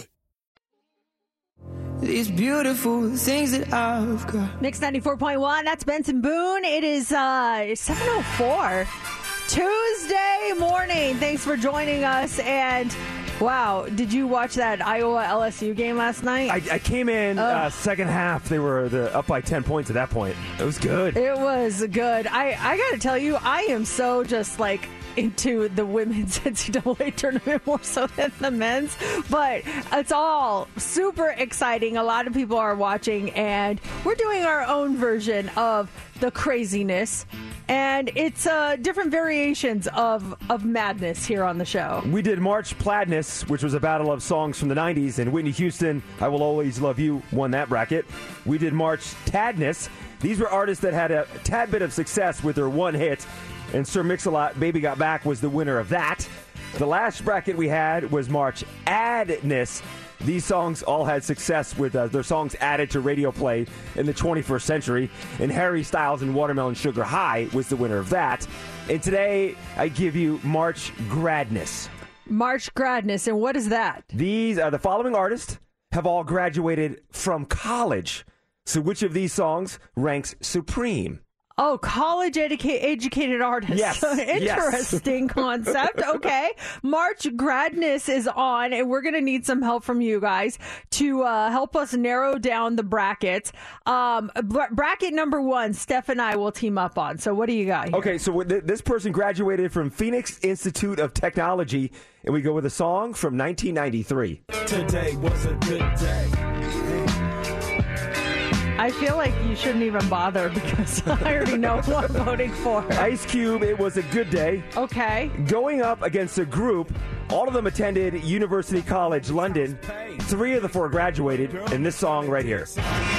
These beautiful things that I've got. Mix ninety-four point one, that's Benson Boone. It is uh, seven oh four, Tuesday morning. Thanks for joining us. And wow, did you watch that Iowa L S U game last night? I, I came in uh, second half. They were the, up by ten points at that point. It was good. It was good. I, I got to tell you, I am so just like into the women's N C double A tournament more so than the men's, but it's all super exciting. A lot of people are watching, and we're doing our own version of the craziness, and it's uh, different variations of, of madness here on the show. We did March Pladness, which was a battle of songs from the nineties, and Whitney Houston, I Will Always Love You, won that bracket. We did March Tadness. These were artists that had a tad bit of success with their one hit, and Sir Mix-a-Lot, Baby Got Back was the winner of that. The last bracket we had was March Adness. These songs all had success with uh, their songs added to radio play in the twenty-first century. And Harry Styles and Watermelon Sugar High was the winner of that. And today, I give you March Gradness. March Gradness, and what is that? These are the following artists have all graduated from college. So which of these songs ranks supreme? Oh, college educa- educated artists. Yes. Interesting yes. concept. Okay. March Gradness is on, and we're going to need some help from you guys to uh, help us narrow down the brackets. Um, br- bracket number one, Steph and I will team up on. So what do you got here? Okay, so th- this person graduated from Phoenix Institute of Technology, and we go with a song from nineteen ninety-three. Today was a good day. I feel like you shouldn't even bother because I already know who I'm voting for. Ice Cube, It Was a Good Day. Okay. Going up against a group, all of them attended University College London. Three of the four graduated in this song right here.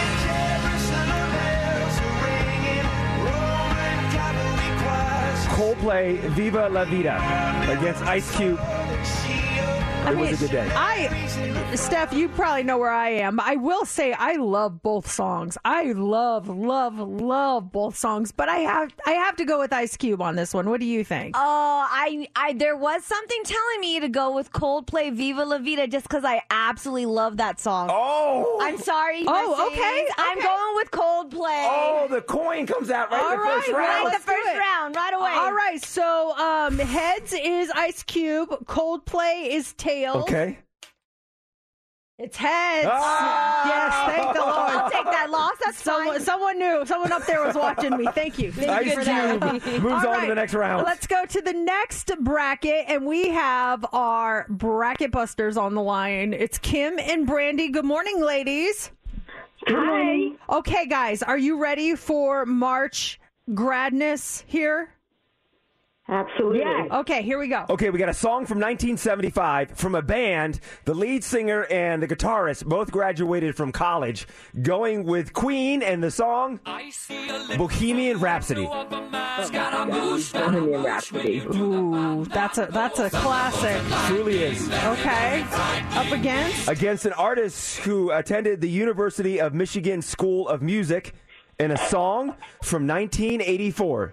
Coldplay, Viva La Vida against Ice Cube. It I mean, was a good day. I, Steph, you probably know where I am. I will say I love both songs. I love, love, love both songs. But I have, I have to go with Ice Cube on this one. What do you think? Oh, I, I, there was something telling me to go with Coldplay, Viva La Vida, just because I absolutely love that song. Oh, I'm sorry. Oh, Mercedes. okay, okay. I'm going with Coldplay. Oh, the coin comes out right All in the right, first round. Right, let's the first do it. round, right away. All right, so um, heads is Ice Cube. Coldplay is tails. Okay. It's heads. Oh! Yes, thank the Lord. I'll take that loss. That's someone, fine. someone knew. Someone up there was watching me. Thank you. Thank Ice you for that. Cube moves All on right, to the next round. Let's go to the next bracket, and we have our bracket busters on the line. It's Kim and Brandy. Good morning, ladies. Hi. Okay, guys, are you ready for March Gradness here? Absolutely. Yeah. Okay, here we go. Okay, we got a song from nineteen seventy-five from a band. The lead singer and the guitarist both graduated from college, going with Queen and the song Bohemian Rhapsody. Bohemian Rhapsody. Ooh, that's a that's a classic. Truly is. Okay. Up against? Against an artist who attended the University of Michigan School of Music in a song from nineteen eighty-four.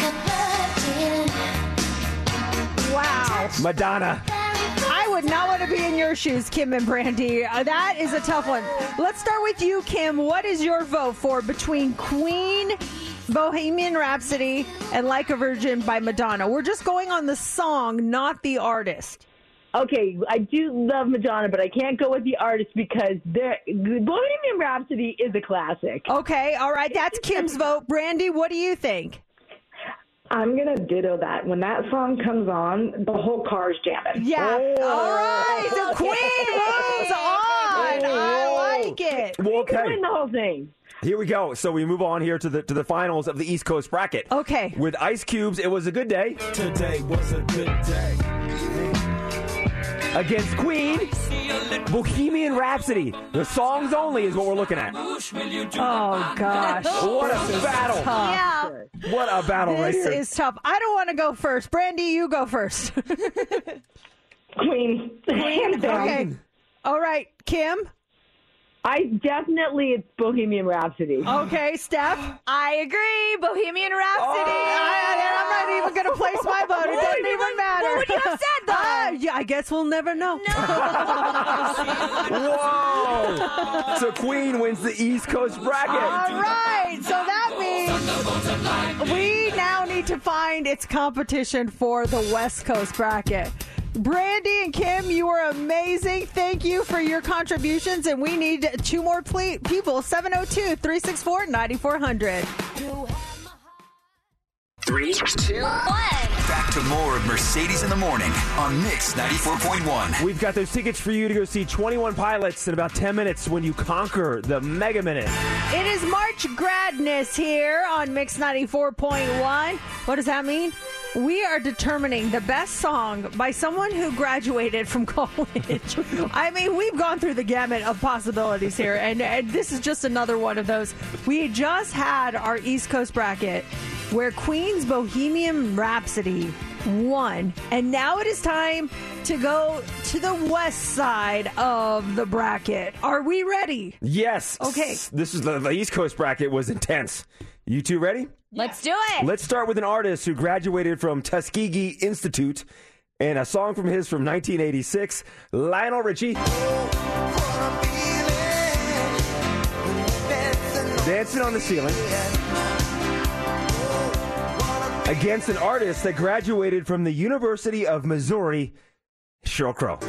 Wow. Madonna. I would not want to be in your shoes, Kim and Brandy. Uh, that is a tough one. Let's start with you, Kim. What is your vote for between Queen, Bohemian Rhapsody, and Like a Virgin by Madonna? We're just going on the song, not the artist. Okay, I do love Madonna, but I can't go with the artist because Bohemian Rhapsody is a classic. Okay, all right. That's Kim's vote. Brandy, what do you think? I'm going to ditto that. When that song comes on, the whole car's jamming. Yeah. Oh. All right. The Queen moves on. I like it. Well, okay. Win the whole thing. Here we go. So we move on here to the to the finals of the East Coast bracket. Okay. With Ice Cube's It Was a Good Day. Today was a good day. Against Queen, Bohemian Rhapsody. The songs only is what we're looking at. Oh, gosh. What a battle. Yeah. What a battle this right here. This is tough. I don't want to go first. Brandy, you go first. Queen. Queen. Okay. All right. Kim? I definitely, it's Bohemian Rhapsody. Okay, Steph? I agree. Bohemian Rhapsody. Oh, I, I'm not even going to place my vote. It doesn't even matter. What would you have said, though? Uh, yeah, I guess we'll never know. Whoa! So Queen wins the East Coast bracket. All right. So that means we now need to find its competition for the West Coast bracket. Brandy and Kim, you were amazing. Thank you for your contributions, and we need two more ple- people. seven oh two, three six four, nine four hundred. Three, two, one. Back to more of Mercedes in the Morning on Mix ninety-four point one. We've got those tickets for you to go see twenty-one Pilots in about ten minutes when you conquer the Mega Minute. It is March Gradness here on Mix ninety-four point one. What does that mean? We are determining the best song by someone who graduated from college. I mean, we've gone through the gamut of possibilities here, and, and this is just another one of those. We just had our East Coast bracket where Queen's Bohemian Rhapsody won, and now it is time to go to the west side of the bracket. Are we ready? Yes. Okay. This is the, the East Coast bracket was intense. You two ready? Let's do it. Let's start with an artist who graduated from Tuskegee Institute and a song from his from nineteen eighty-six, Lionel Richie. Dancing on the Ceiling. Against an artist that graduated from the University of Missouri, Sheryl Crow.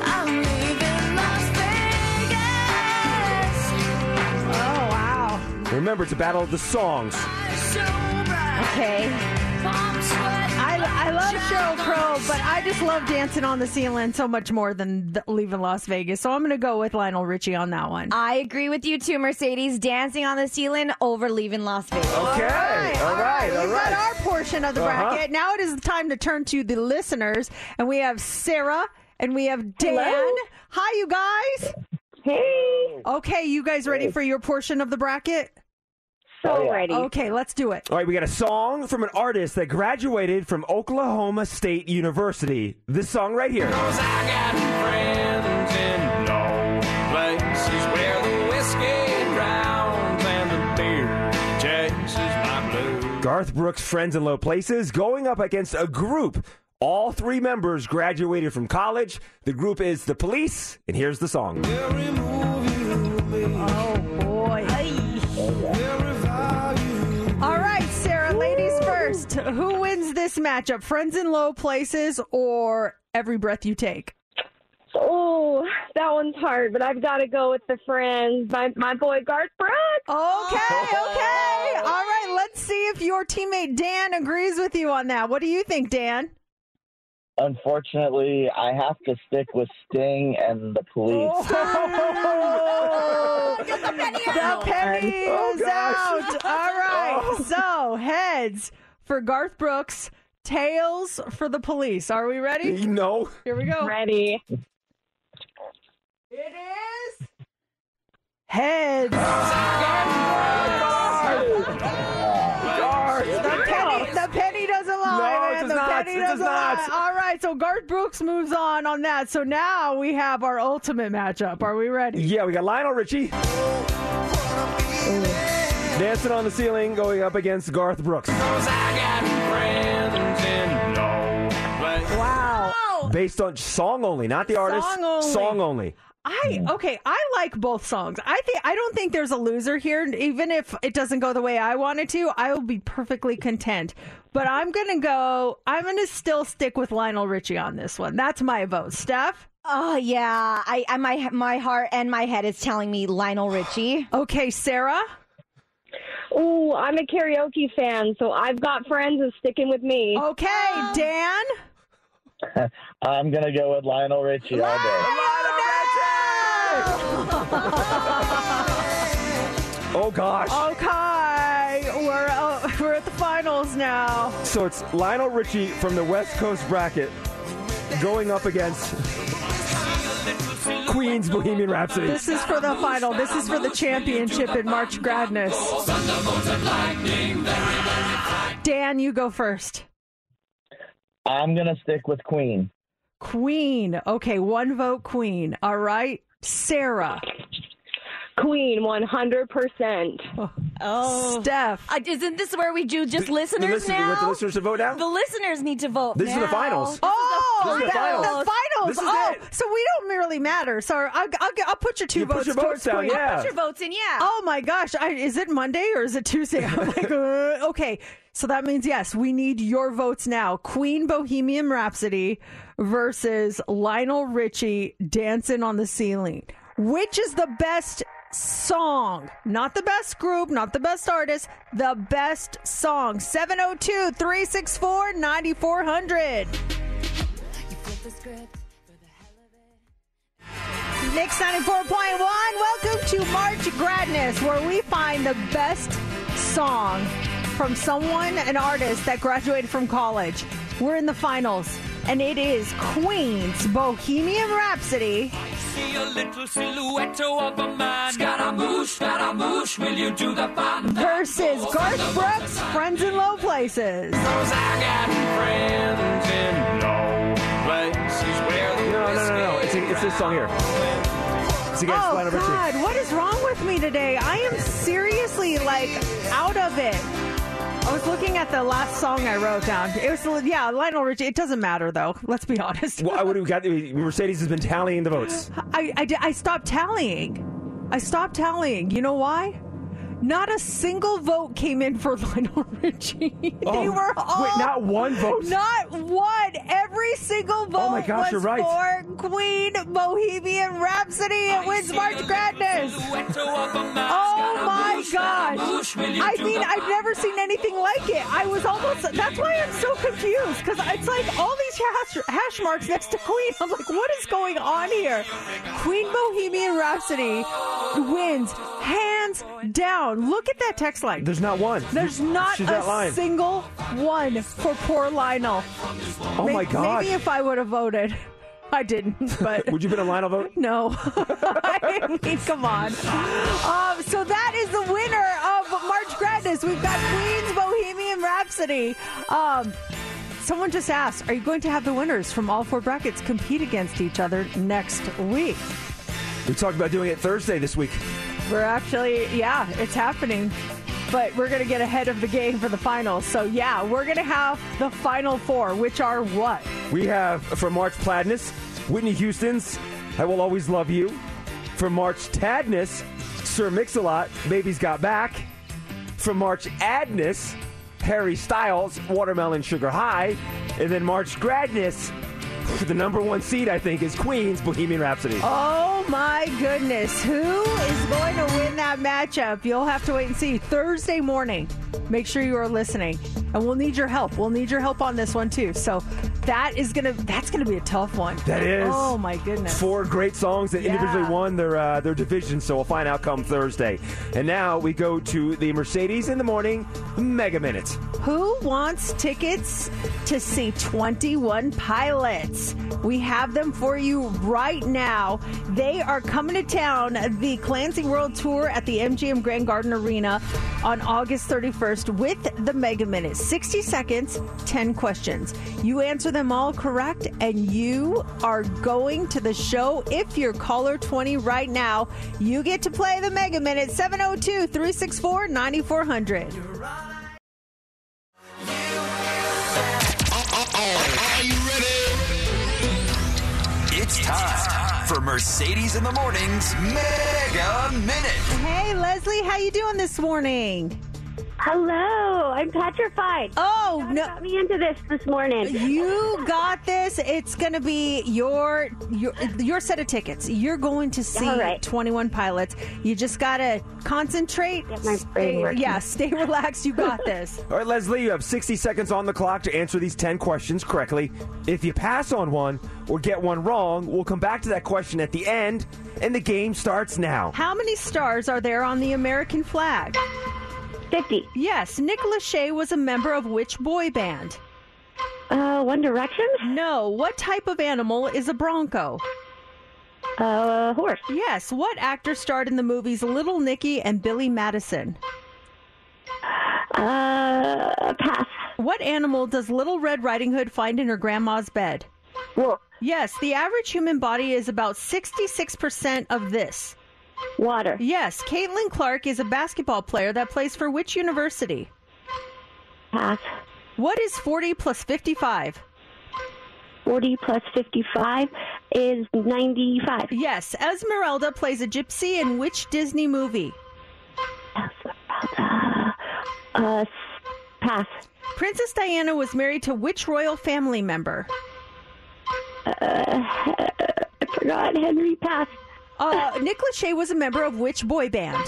Oh, wow. Remember, it's a battle of the songs. Okay. I, I love Sheryl Crow, but I just love Dancing on the Ceiling so much more than the, Leaving Las Vegas. So I'm going to go with Lionel Richie on that one. I agree with you too, Mercedes. Dancing on the Ceiling over Leaving Las Vegas. Okay. All right. All right. We've got our portion of the Uh-huh. bracket. Now it is time to turn to the listeners. And we have Sarah and we have Dan. Hello. Hi, you guys. Hey. Okay, you guys ready for your portion of the bracket? So ready. Okay, let's do it. All right, we got a song from an artist that graduated from Oklahoma State University. This song right here. I got friends in low places where the whiskey drowns and the beer chases my blues. Garth Brooks' Friends in Low Places going up against a group. All three members graduated from college. The group is The Police, and here's the song. Oh, boy. All right, Sarah, ladies first. Who wins this matchup? Friends in Low Places or Every Breath You Take? Oh, that one's hard, but I've got to go with the Friends. My my boy Garth Brooks. Okay, okay. All right, let's see if your teammate Dan agrees with you on that. What do you think, Dan? Unfortunately, I have to stick with Sting and the Police. Oh, the penny is Oh, gosh. out. All right. Oh. So, heads for Garth Brooks, tails for the police. Are we ready? No. Here we go. Ready. It is heads. The penny, the penny doesn't lie. No, it man. does the not. penny It does doesn't not. lie. All right, so Garth Brooks moves on on that. So now we have our ultimate matchup. Are we ready? Yeah, we got Lionel Richie dancing on the ceiling going up against Garth Brooks. Wow. Based on song only, not the artist. Song only. Song only. I okay, I like both songs. I think I don't think there's a loser here. Even if it doesn't go the way I want it to, I will be perfectly content. But I'm gonna go. I'm gonna still stick with Lionel Richie on this one. That's my vote. Steph. Oh yeah, I, I my my heart and my head is telling me Lionel Richie. Okay, Sarah. Ooh, I'm a karaoke fan, so I've got friends who's sticking with me. Okay, Dan. I'm going to go with Lionel Richie all day. Oh, gosh. Okay, we're uh, we're at the finals now. So it's Lionel Richie from the West Coast bracket going up against Queen's Bohemian Rhapsody. This is for the final. This is for the championship in March Madness. Dan, you go first. I'm going to stick with Queen. Queen. Okay, one vote Queen. All right. Sarah. Queen, one hundred percent. Oh. Steph. Uh, isn't this where we do just listeners the listen- now? You want the listeners to vote now? The listeners need to vote This now. is the finals. This Oh, This is the that- finals. the finals. This is oh, it. so we don't really matter. So I'll, I'll, I'll put your two You put votes your votes towards down, Queen. yeah. Put your votes in, yeah. Oh my gosh! I, is it Monday or is it Tuesday? I'm like, uh, okay. So that means yes, we need your votes now. Queen Bohemian Rhapsody versus Lionel Richie Dancing on the Ceiling. Which is the best song? Not the best group, not the best artist, the best song. seven oh two, three six four, nine four hundred. Mix ninety-four point one, welcome to March Madness, where we find the best song from someone, an artist that graduated from college. We're in the finals, and it is Queen's Bohemian Rhapsody See a little silhouette of a man. Scaramouche, Scaramouche, will you do the fun? versus Garth Brooks, Friends in Low Places. Cause I got friends in low places where the No, no, no, no. It's, it's this song here. It's against Oh, Lionel Richie. God, what is wrong with me today? I am seriously, like, out of it. I was looking at the last song I wrote down. It was, yeah, Lionel Richie. It doesn't matter, though. Let's be honest. Well, what do we got? Mercedes has been tallying the votes. I, I, I stopped tallying. I stopped tallying. You know why? Not a single vote came in for Lionel Richie. they Oh, were all... wait, not one vote? Not one. Every single vote Oh, my gosh, was you're right. for Queen Bohemian Rhapsody. It wins March Madness. Oh, my gosh. I mean, I've never seen anything like it. I was almost... That's why I'm so confused, because it's like all these hash, hash marks next to Queen. I'm like, what is going on here? Queen Bohemian Rhapsody wins hands down. Look at that text line. There's not one. There's not She's a that line. single one for poor Lionel. Oh, May- my gosh. Maybe if I would have voted. I didn't, but... Would you have been a Lionel vote? No. I mean, come on. Um, so that is the winner of March Madness. We've got Queen's Bohemian Rhapsody. Um, someone just asked, are you going to have the winners from all four brackets compete against each other next week? We talked about doing it Thursday this week. We're actually, yeah, it's happening. But we're going to get ahead of the game for the finals. So, yeah, we're going to have the final four, which are what? We have, from March Pladness, Whitney Houston's I Will Always Love You. From March Tadness, Sir Mix-a-Lot, Baby's Got Back. From March Adness, Harry Styles, Watermelon Sugar High. And then March Gradness, The number one seed, I think, is Queen's Bohemian Rhapsody. Oh, my goodness. Who is going to win that matchup? You'll have to wait and see. Thursday morning. Make sure you are listening. And we'll need your help. We'll need your help on this one, too. So that is going to that's gonna be a tough one. That is. Oh, my goodness. Four great songs that Yeah. individually won their, uh, their division, so we'll find out come Thursday. And now we go to the Mercedes in the Morning Mega Minute. Who wants tickets to see twenty-one Pilots? We have them for you right now. They are coming to town, the Clancy World Tour at the M G M Grand Garden Arena on August thirty-first with the Mega Minute. sixty seconds, ten questions. You answer them all correct, and you are going to the show. If you're caller twenty right now, you get to play the Mega Minute. seven oh two, three six four, nine four hundred. Are you ready? It's time for Mercedes in the Morning's Mega Minute. Hey, Leslie, how you doing this morning? Hello, I'm petrified. Oh, no. Got me into this this morning. You got this. It's going to be your, your your set of tickets. You're going to see All right. twenty-one Pilots. You just got to concentrate. Get my brain Stay- working. Yeah, stay relaxed. You got this. All right, Leslie, you have sixty seconds on the clock to answer these ten questions correctly. If you pass on one or get one wrong, we'll come back to that question at the end, and the game starts now. How many stars are there on the American flag? fifty. Yes. Nick Lachey was a member of which boy band? Uh, One Direction? No. What type of animal is a bronco? Uh, horse. Yes. What actor starred in the movies Little Nicky and Billy Madison? Uh, pass. What animal does Little Red Riding Hood find in her grandma's bed? Wolf. Yes. The average human body is about sixty-six percent of this. Water. Yes. Caitlin Clark is a basketball player that plays for which university? Pass. What is forty plus fifty-five? forty plus fifty-five is ninety-five. Yes. Esmeralda plays a gypsy in which Disney movie? Esmeralda. Uh, pass. Princess Diana was married to which royal family member? Uh, I forgot. Henry. Pass. Uh, Nick Lachey was a member of which boy band?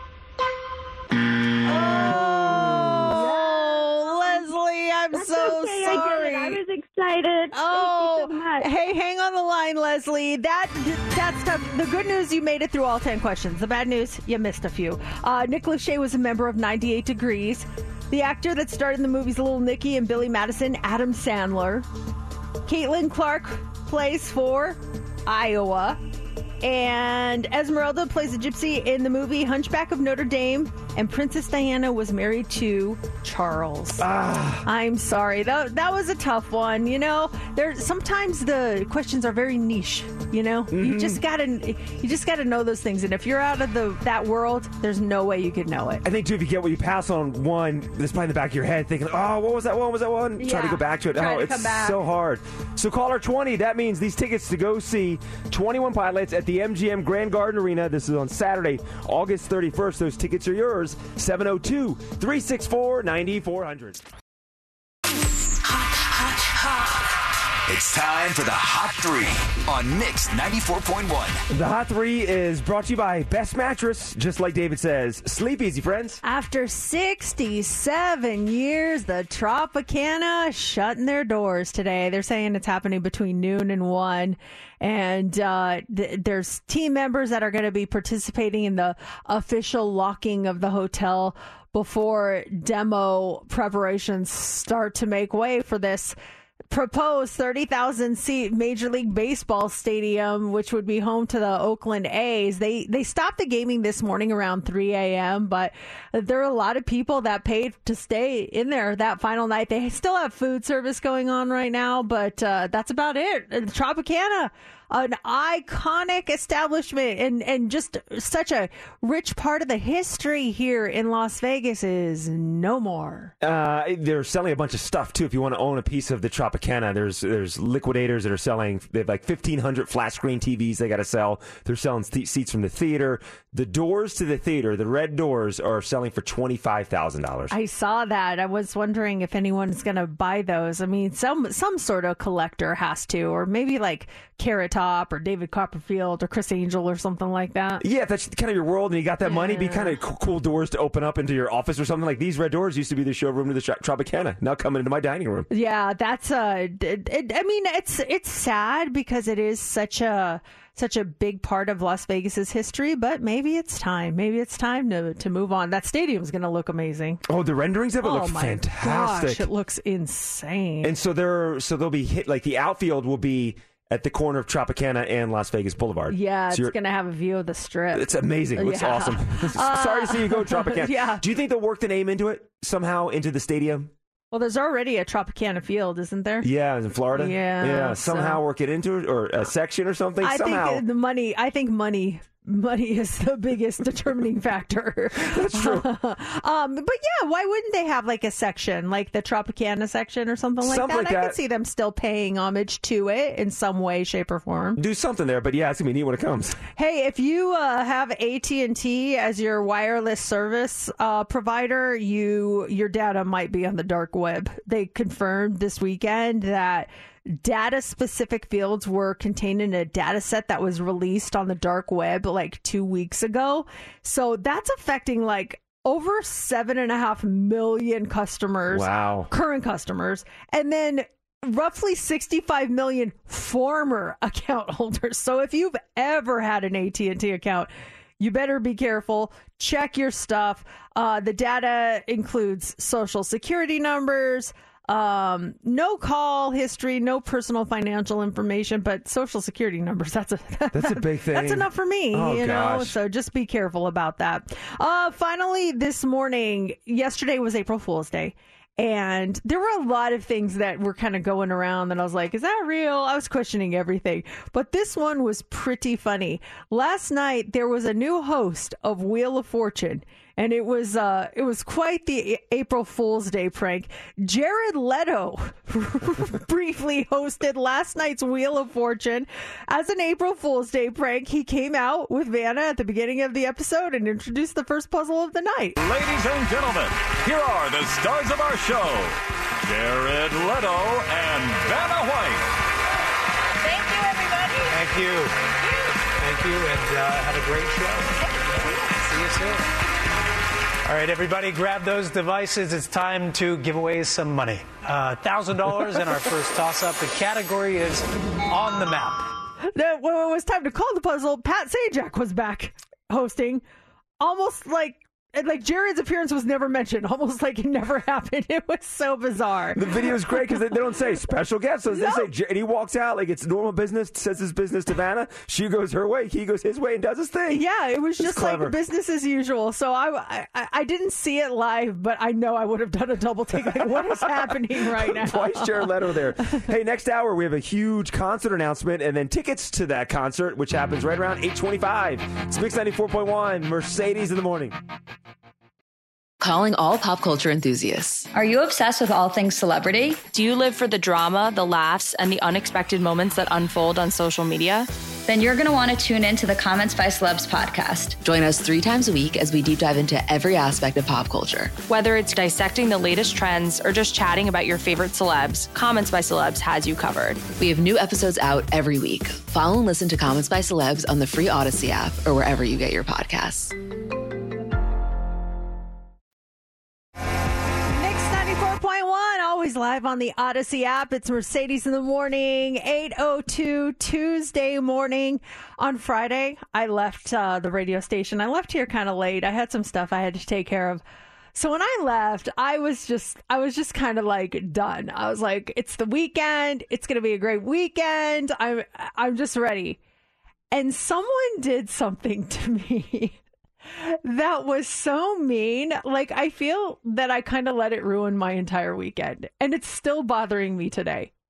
Oh, Leslie, I'm That's so okay, sorry. I, did it. I was excited. Oh, Thank you so much. hey, hang on the line, Leslie. That that's tough. The good news, you made it through all ten questions. The bad news, you missed a few. Uh, Nick Lachey was a member of ninety-eight degrees. The actor that starred in the movies Little Nicky and Billy Madison, Adam Sandler. Caitlin Clark plays for Iowa. And Esmeralda plays a gypsy in the movie Hunchback of Notre Dame. And Princess Diana was married to Charles. Ah. I'm sorry. That, that was a tough one. You know, there sometimes the questions are very niche. You know, Mm-hmm. you just gotta you just gotta know those things. And if you're out of the that world, there's no way you could know it. I think, too, if you get what you pass on one, there's probably in the back of your head thinking, oh, what was that one? What was that one? Try to Yeah. go back to it. Try oh, to it's come back. so hard. So caller twenty, that means these tickets to go see twenty-one Pilots at the M G M Grand Garden Arena. This is on Saturday, August thirty-first. Those tickets are yours. seven oh two, three six four, nine four hundred. It's time for the Hot Three on Mix ninety-four point one. The Hot Three is brought to you by Best Mattress. Just like David says, sleep easy, friends. After sixty-seven years, the Tropicana shutting their doors today. They're saying it's happening between noon and one. And uh, th- there's team members that are going to be participating in the official locking of the hotel before demo preparations start to make way for this proposed thirty thousand seat Major League Baseball stadium, which would be home to the Oakland A's. They they stopped the gaming this morning around three a.m., but there are a lot of people that paid to stay in there that final night. They still have food service going on right now, but uh, that's about it. Tropicana, an iconic establishment and, and just such a rich part of the history here in Las Vegas is no more. Uh, they're selling a bunch of stuff too. If you want to own a piece of the Tropicana, there's there's liquidators that are selling. They have like fifteen hundred flat screen T Vs they got to sell. They're selling th- seats from the theater. The doors to the theater, the red doors, are selling for twenty-five thousand dollars. I saw that. I was wondering if anyone's going to buy those. I mean, some some sort of collector has to, or maybe like Carrot Top or David Copperfield or Chris Angel or something like that. Yeah, if that's kind of your world and you got that money, it'd be kind of cool, cool doors to open up into your office or something. Like these red doors used to be the showroom to the Tra- Tropicana. Now coming into my dining room. Yeah, that's uh, it, it, I mean, it's it's sad because it is such a such a big part of Las Vegas's history. But maybe it's time. Maybe it's time to to move on. That stadium's going to look amazing. Oh, the renderings of it oh look my fantastic. Gosh, it looks insane. And so they're so they'll be hit like the outfield will be at the corner of Tropicana and Las Vegas Boulevard. Yeah, so it's going to have a view of the Strip. It's amazing. It looks yeah. awesome. Uh, Sorry to see you go, Tropicana. Yeah. Do you think they'll work the name into it somehow, into the stadium? Well, there's already a Tropicana Field, isn't there? Yeah, in Florida. Yeah. Yeah, somehow so. work it into it, or a section or something. I somehow. think the money, I think money. Money is the biggest determining factor. That's true. um, but yeah, why wouldn't they have like a section, like the Tropicana section or something like Something that? like I that. could see them still paying homage to it in some way, shape, or form. Do something there, but yeah, it's going to be neat when it comes. Hey, if you uh, have A T and T as your wireless service uh, provider, you your data might be on the dark web. They confirmed this weekend that data-specific fields were contained in a data set that was released on the dark web like two weeks ago. So that's affecting like over seven and a half million customers. Wow. Current customers. And then roughly sixty-five million former account holders. So if you've ever had an A T and T account, you better be careful. Check your stuff. Uh, the data includes social security numbers, Um, no call history, no personal financial information, but social security numbers. That's a that's a big thing. That's enough for me, oh, you know. gosh. So just be careful about that. Uh, finally, this morning, yesterday was April Fool's Day. And there were a lot of things that were kind of going around that I was like, is that real? I was questioning everything. But this one was pretty funny. Last night, there was a new host of Wheel of Fortune. And it was uh, it was quite the April Fool's Day prank. Jared Leto briefly hosted last night's Wheel of Fortune as an April Fool's Day prank. He came out with Vanna at the beginning of the episode and introduced the first puzzle of the night. Ladies and gentlemen, here are the stars of our show, Jared Leto and Vanna White. Thank you, everybody. Thank you. Thank you, and uh, have a great show. See you soon. All right, everybody, grab those devices. It's time to give away some money. Uh, one thousand dollars in our first toss-up. The category is on the map. When it was time to call the puzzle, Pat Sajak was back hosting, almost like like Jared's appearance was never mentioned, almost like it never happened. It was so bizarre. The video is great because they, they don't say special guest. So they No. say, and he walks out like it's normal business, says his business to Vanna. She goes her way, he goes his way, and does his thing. Yeah, it was It's just clever. like business as usual. So I, I, I didn't see it live, but I know I would have done a double take. Like, what is happening right now? Why is Jared Leto there? Hey, next hour we have a huge concert announcement and then tickets to that concert, which happens right around eight twenty-five. It's Mix ninety-four point one, Mercedes in the morning. Calling all pop culture enthusiasts. Are you obsessed with all things celebrity? Do you live for the drama, the laughs, and the unexpected moments that unfold on social media? Then you're going to want to tune in to the Comments by Celebs podcast. Join us three times a week as we deep dive into every aspect of pop culture. Whether it's dissecting the latest trends or just chatting about your favorite celebs, Comments by Celebs has you covered. We have new episodes out every week. Follow and listen to Comments by Celebs on the free Odyssey app or wherever you get your podcasts. Mix ninety-four point one, always live on the Odyssey app. It's Mercedes in the morning, eight oh two Tuesday morning. On Friday, I left uh, the radio station. I left here kind of late. I had some stuff I had to take care of. So when I left, I was just, I was just kind of like done. I was like, it's the weekend. It's going to be a great weekend. I'm, I'm just ready. And someone did something to me that was so mean. Like, I feel that I kind of let it ruin my entire weekend. And it's still bothering me today.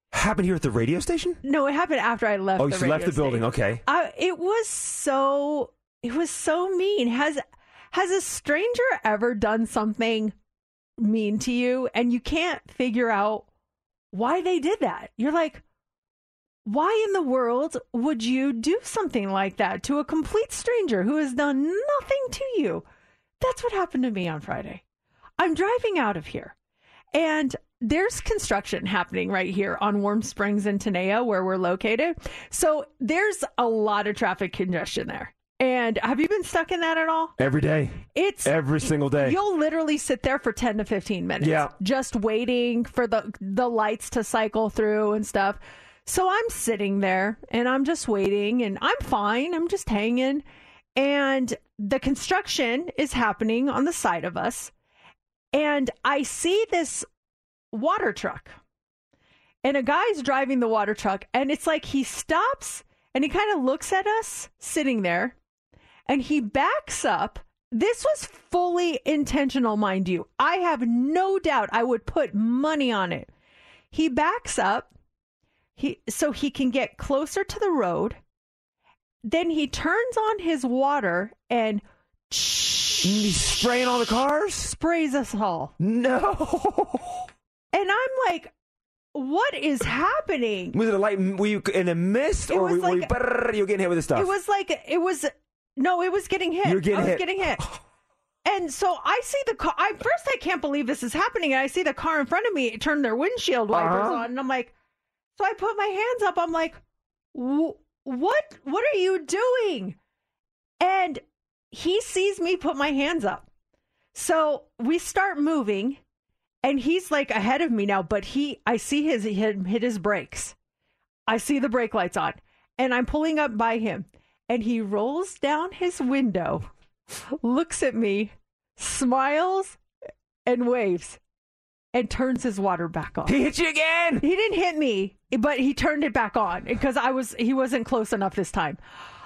Happened here at the radio station? No, it happened after I left. Oh, the you radio left the building. station. Okay. I, it was so. It was so mean. Has Has a stranger ever done something mean to you, and you can't figure out why they did that? You're like, why in the world would you do something like that to a complete stranger who has done nothing to you? That's what happened to me on Friday. I'm driving out of here, and there's construction happening right here on Warm Springs and Tenaya, where we're located. So there's a lot of traffic congestion there. And have you been stuck in that at all? Every day. It's every single day. You'll literally sit there for ten to fifteen minutes. Yeah. Just waiting for the the lights to cycle through and stuff. So I'm sitting there and I'm just waiting, and I'm fine. I'm just hanging. And the construction is happening on the side of us. And I see this water truck. And a guy's driving the water truck. And it's like he stops and he kind of looks at us sitting there. And he backs up. This was fully intentional, mind you. I have no doubt. I would put money on it. He backs up he so he can get closer to the road. Then he turns on his water and he's spraying all the cars? Sprays us all. No. And I'm like, what is happening? Was it a light? Were you in a mist, or were, like, were you, brrr, you were getting hit with the stuff? It was like, it was, no, it was getting hit. You were getting I was hit. getting hit. And so I see the car. I, first, I can't believe this is happening. And I see the car in front of me turn their windshield wipers Uh-huh. on. And I'm like, so I put my hands up. I'm like, what, what are you doing? And he sees me put my hands up. So we start moving. And he's like ahead of me now, but he, I see his, he hit, hit his brakes. I see the brake lights on, and I'm pulling up by him, and he rolls down his window, looks at me, smiles, and waves, and turns his water back on. He hit you again. He didn't hit me, but he turned it back on because I was, he wasn't close enough this time.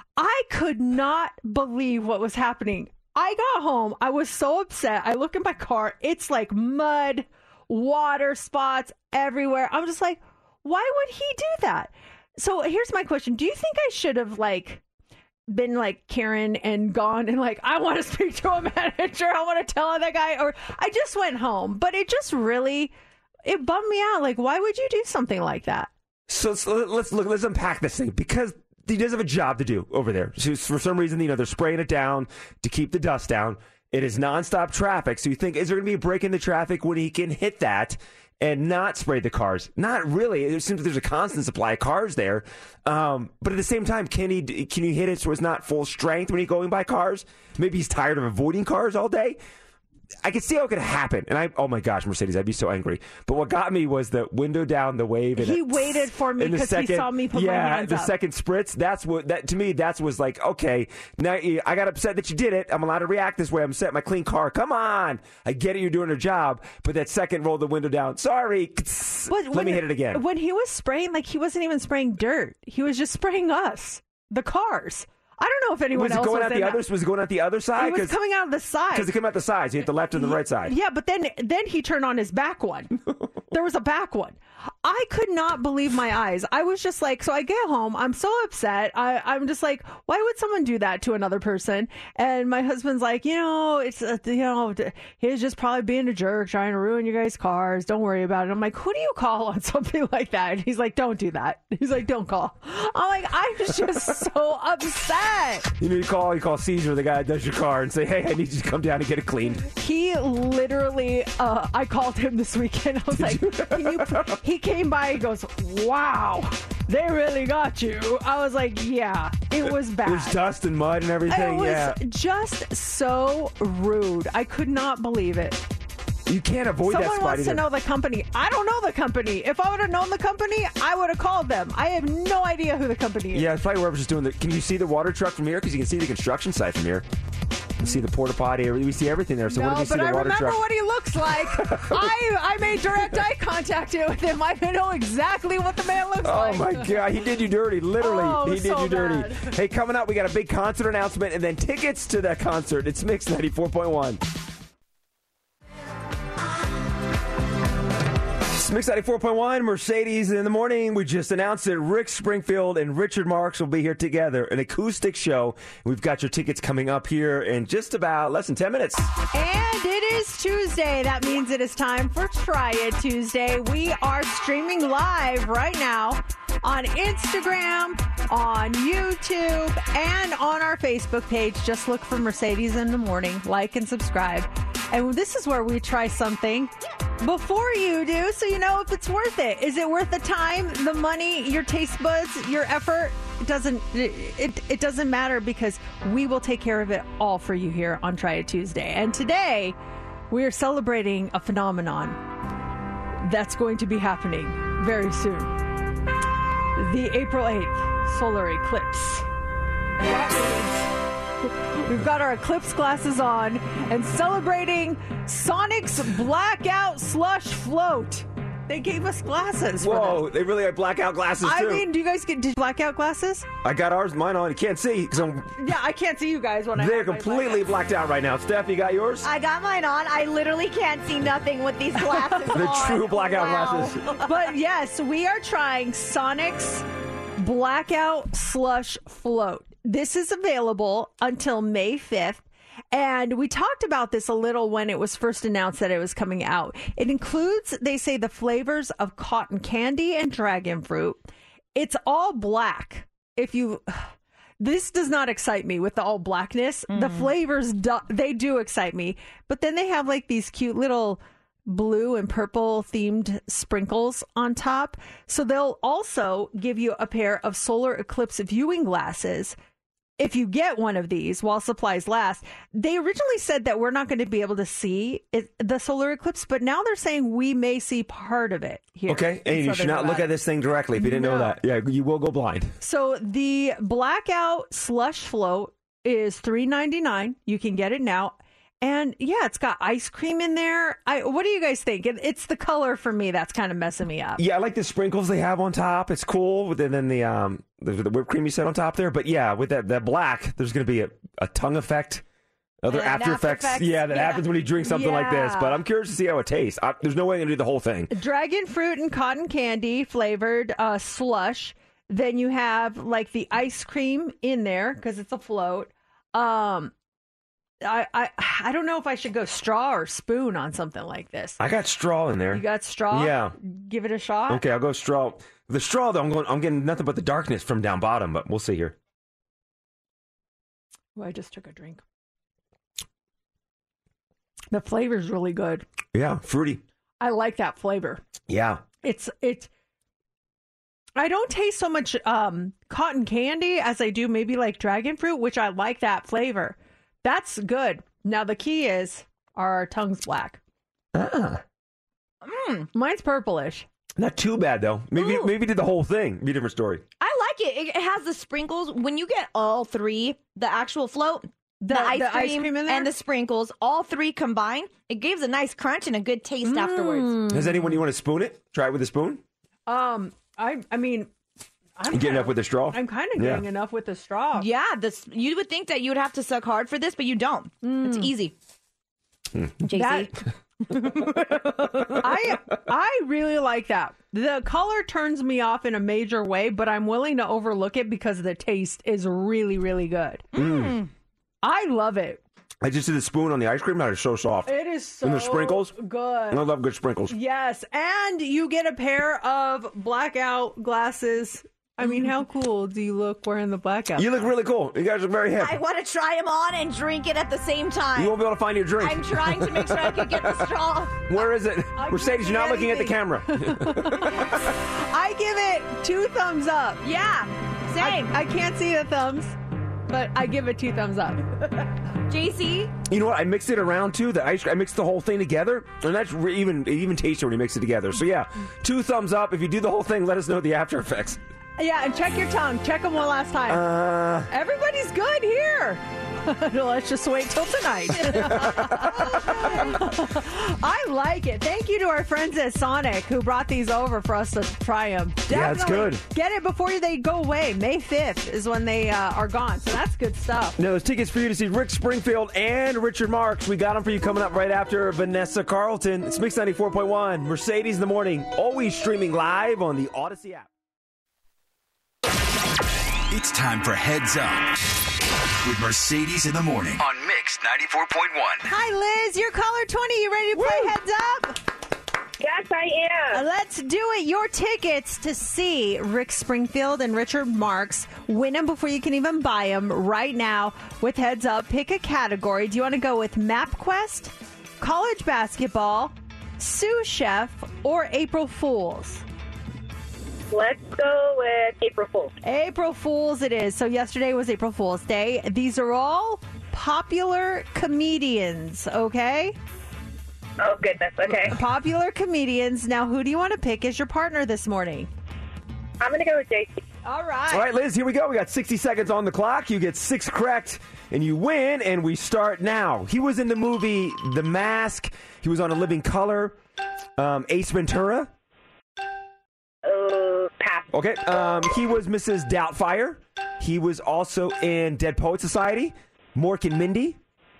I could not believe what was happening. I got home. I was so upset. I look in my car. It's like mud, water spots everywhere. I'm just like, why would he do that? So here's my question. Do you think I should have like been like Karen and gone and like, I want to speak to a manager. I want to tell that guy. Or I just went home. But it just really, it bummed me out. Like, why would you do something like that? So, so let's look. Let's unpack this thing, because he does have a job to do over there. So for some reason, you know, they're spraying it down to keep the dust down. It is nonstop traffic. So you think, is there going to be a break in the traffic when he can hit that and not spray the cars? Not really. It seems like there's a constant supply of cars there. Um, but at the same time, can he can you hit it so it's not full strength when he's going by cars? Maybe he's tired of avoiding cars all day. I could see how it could happen. And I, oh my gosh, Mercedes, I'd be so angry. But what got me was the window down, the wave. And he it, waited for me because he saw me put yeah, my hands the up. second spritz. That's what that to me. That was like, okay, now you- I got upset that you did it. I'm allowed to react this way. I'm set my clean car. Come on, I get it. You're doing your job. But that second roll the window down. Sorry, But let when- me hit it again. When he was spraying, like he wasn't even spraying dirt. He was just spraying us, the cars. I don't know if anyone Was it else going was out in the that. other? Was it going out the other side? It was coming out the side. Because it came out the sides. You hit the left and the right side. Yeah, but then then he turned on his back one. There was a back one. I could not believe my eyes. I was just like, so I get home. I'm so upset. I, I'm just like, why would someone do that to another person? And my husband's like, you know, it's, uh, you know, he's just probably being a jerk, trying to ruin you guys' cars. Don't worry about it. I'm like, who do you call on something like that? And he's like, don't do that. He's like, don't call. I'm like, I'm just so upset. You know, you call, you call Caesar, the guy that does your car, and say, hey, I need you to come down and get it cleaned. He literally, uh, I called him this weekend. I was like, can you, he came by, he goes, wow, they really got you. I was like, yeah, it was bad. There's dust and mud and everything. It was yeah. just so rude. I could not believe it. You can't avoid Someone that spot wants either. to know the company. I don't know the company. If I would have known the company, I would have called them. I have no idea who the company is. Yeah, it's probably whoever's just doing the. Can you see the water truck from here? Because you can see the construction site from here. You see the porta potty. We see everything there. So no, what if you see but the I water remember truck? what he looks like. I I made direct eye contact with him. I know exactly what the man looks Oh like. my God, he did you dirty. Literally, Oh, he did so you dirty. bad. Hey, coming up, we got a big concert announcement and then tickets to that concert. It's Mix ninety-four point one. Mix ninety-four point one, Mercedes in the morning. We just announced that Rick Springfield and Richard Marks will be here together, an acoustic show. We've got your tickets coming up here in just about less than ten minutes. And it is Tuesday. That means it is time for Try It Tuesday. We are streaming live right now on Instagram, on YouTube, and on our Facebook page. Just look for Mercedes in the Morning. Like and subscribe. And this is where we try something before you do, so you know if it's worth it. Is it worth the time, the money, your taste buds, your effort? It doesn't it, it, it doesn't matter, because we will take care of it all for you here on Try It Tuesday. And today, we are celebrating a phenomenon that's going to be happening very soon. The April eighth solar eclipse. We've got our eclipse glasses on and celebrating Sonic's Blackout Slush Float. They gave us glasses. Whoa, they really have blackout glasses, I too. mean, do you guys get did blackout glasses? I got ours, mine on. You can't see, because I'm... Yeah, I can't see you guys when I They're have my completely blacked out right now. Steph, you got yours? I got mine on. I literally can't see nothing with these glasses The on. true blackout Wow. glasses. But yes, we are trying Sonic's Blackout Slush Float. This is available until May fifth. And we talked about this a little when it was first announced that it was coming out. It includes, they say, the flavors of cotton candy and dragon fruit. It's all black. If you... This does not excite me with the all blackness. Mm. The flavors, do, they do excite me. But then they have like these cute little blue and purple themed sprinkles on top. So they'll also give you a pair of solar eclipse viewing glasses if you get one of these while supplies last. They originally said that we're not going to be able to see it, the solar eclipse, but now they're saying we may see part of it here. Okay, and you should not look at this thing directly if you didn't No. know that. Yeah, you will go blind. So the Blackout Slush Float is three ninety-nine. You can get it now. And yeah, it's got ice cream in there. I, what do you guys think? It, it's the color for me that's kind of messing me up. Yeah, I like the sprinkles they have on top. It's cool. And then the um the, the whipped cream you said on top there. But yeah, with that, that black, there's going to be a, a tongue effect. Other And after, after effects, effects, yeah, that yeah. happens when you drink something like this. Yeah. But I'm curious to see how it tastes. I, there's no way I'm going to do the whole thing. Dragon fruit and cotton candy flavored uh, slush. Then you have like the ice cream in there because it's a float. Um, I, I I don't know if I should go straw or spoon on something like this. I got straw in there. You got straw? Yeah. Give it a shot. Okay, I'll go straw. The straw, though, I'm going. I'm getting nothing but the darkness from down bottom. But we'll see here. Well, I just took a drink. The flavor's really good. Yeah, fruity. I like that flavor. Yeah. It's it's. I don't taste so much um, cotton candy as I do maybe like dragon fruit, which I like that flavor. That's good. Now the key is, are our tongues black? Ah. Mm, mine's purplish. Not too bad though. Maybe Ooh. maybe did the whole thing. Be a different story. I like it. It has the sprinkles. When you get all three, the actual float, the, The- ice, the cream, ice cream in there? and the sprinkles, all three combined, it gives a nice crunch and a good taste afterwards. Has anyone you want to spoon it? Try it with a spoon. Um, I I mean, I'm You get kinda- enough with the straw? I'm kind of Yeah. getting enough with the straw. Yeah, this you would think that you would have to suck hard for this, but you don't. It's easy. J C. That- I I really like that. The color turns me off in a major way, but I'm willing to overlook it because the taste is really, really good. Mm. I love it. I just did a spoon on the ice cream. That is so soft. It is so And the sprinkles? good. I love good sprinkles. Yes, and you get a pair of blackout glasses. I mean, how cool do you look wearing the blackout? You look really cool. You guys are very hip. I want to try them on and drink it at the same time. You won't be able to find your drink. I'm trying to make sure I can get the straw. Where is it? I Mercedes, can't you're not see looking at the anything. camera. I give it two thumbs up. Yeah, same. I, I can't see the thumbs, but I give it two thumbs up. J C? You know what? I mixed it around too. The ice, I mixed the whole thing together, and that's re- even it even tastier when you mix it together. So yeah, two thumbs up. If you do the whole thing, let us know the after effects. Yeah, and check your tongue. Check them one last time. Uh, Everybody's good here. Let's just wait till tonight. I like it. Thank you to our friends at Sonic who brought these over for us to try them. Definitely yeah, it's good. Get it before they go away. May fifth is when they uh, are gone. So that's good stuff. Now, there's tickets for you to see Rick Springfield and Richard Marx. We got them for you coming up right after Vanessa Carlton. It's Mix ninety-four point one. Mercedes in the morning. Always streaming live on the Odyssey app. It's time for Heads Up with Mercedes in the morning on Mix ninety-four point one. Hi, Liz. You're caller twenty. You ready to play Woo. Heads Up? Yes, I am. Uh, let's do it. Your tickets to see Rick Springfield and Richard Marx. Win them before you can even buy them right now with Heads Up. Pick a category. Do you want to go with MapQuest, college basketball, sous chef, or April Fools? Let's go with April Fool's. April Fools it is. So yesterday was April Fool's Day. These are all popular comedians, okay? Oh, goodness. Okay. Popular comedians. Now, who do you want to pick as your partner this morning? I'm going to go with J C. All right. All right, Liz, here we go. We got sixty seconds on the clock. You get six correct, and you win, and we start now. He was in the movie The Mask. He was on A Living Color. Um, Ace Ventura. Uh, pass. Okay. Um, he was Missus Doubtfire. He was also in Dead Poet Society. Mork and Mindy.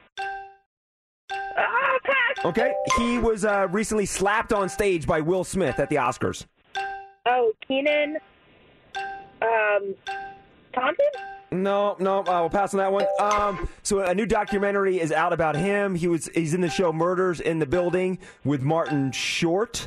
Uh, pass. Okay. He was uh, recently slapped on stage by Will Smith at the Oscars. Oh, Keenan. Um, Thompson? No, no, uh, we'll pass on that one. Um, so a new documentary is out about him. He was he's in the show Murders in the Building with Martin Short.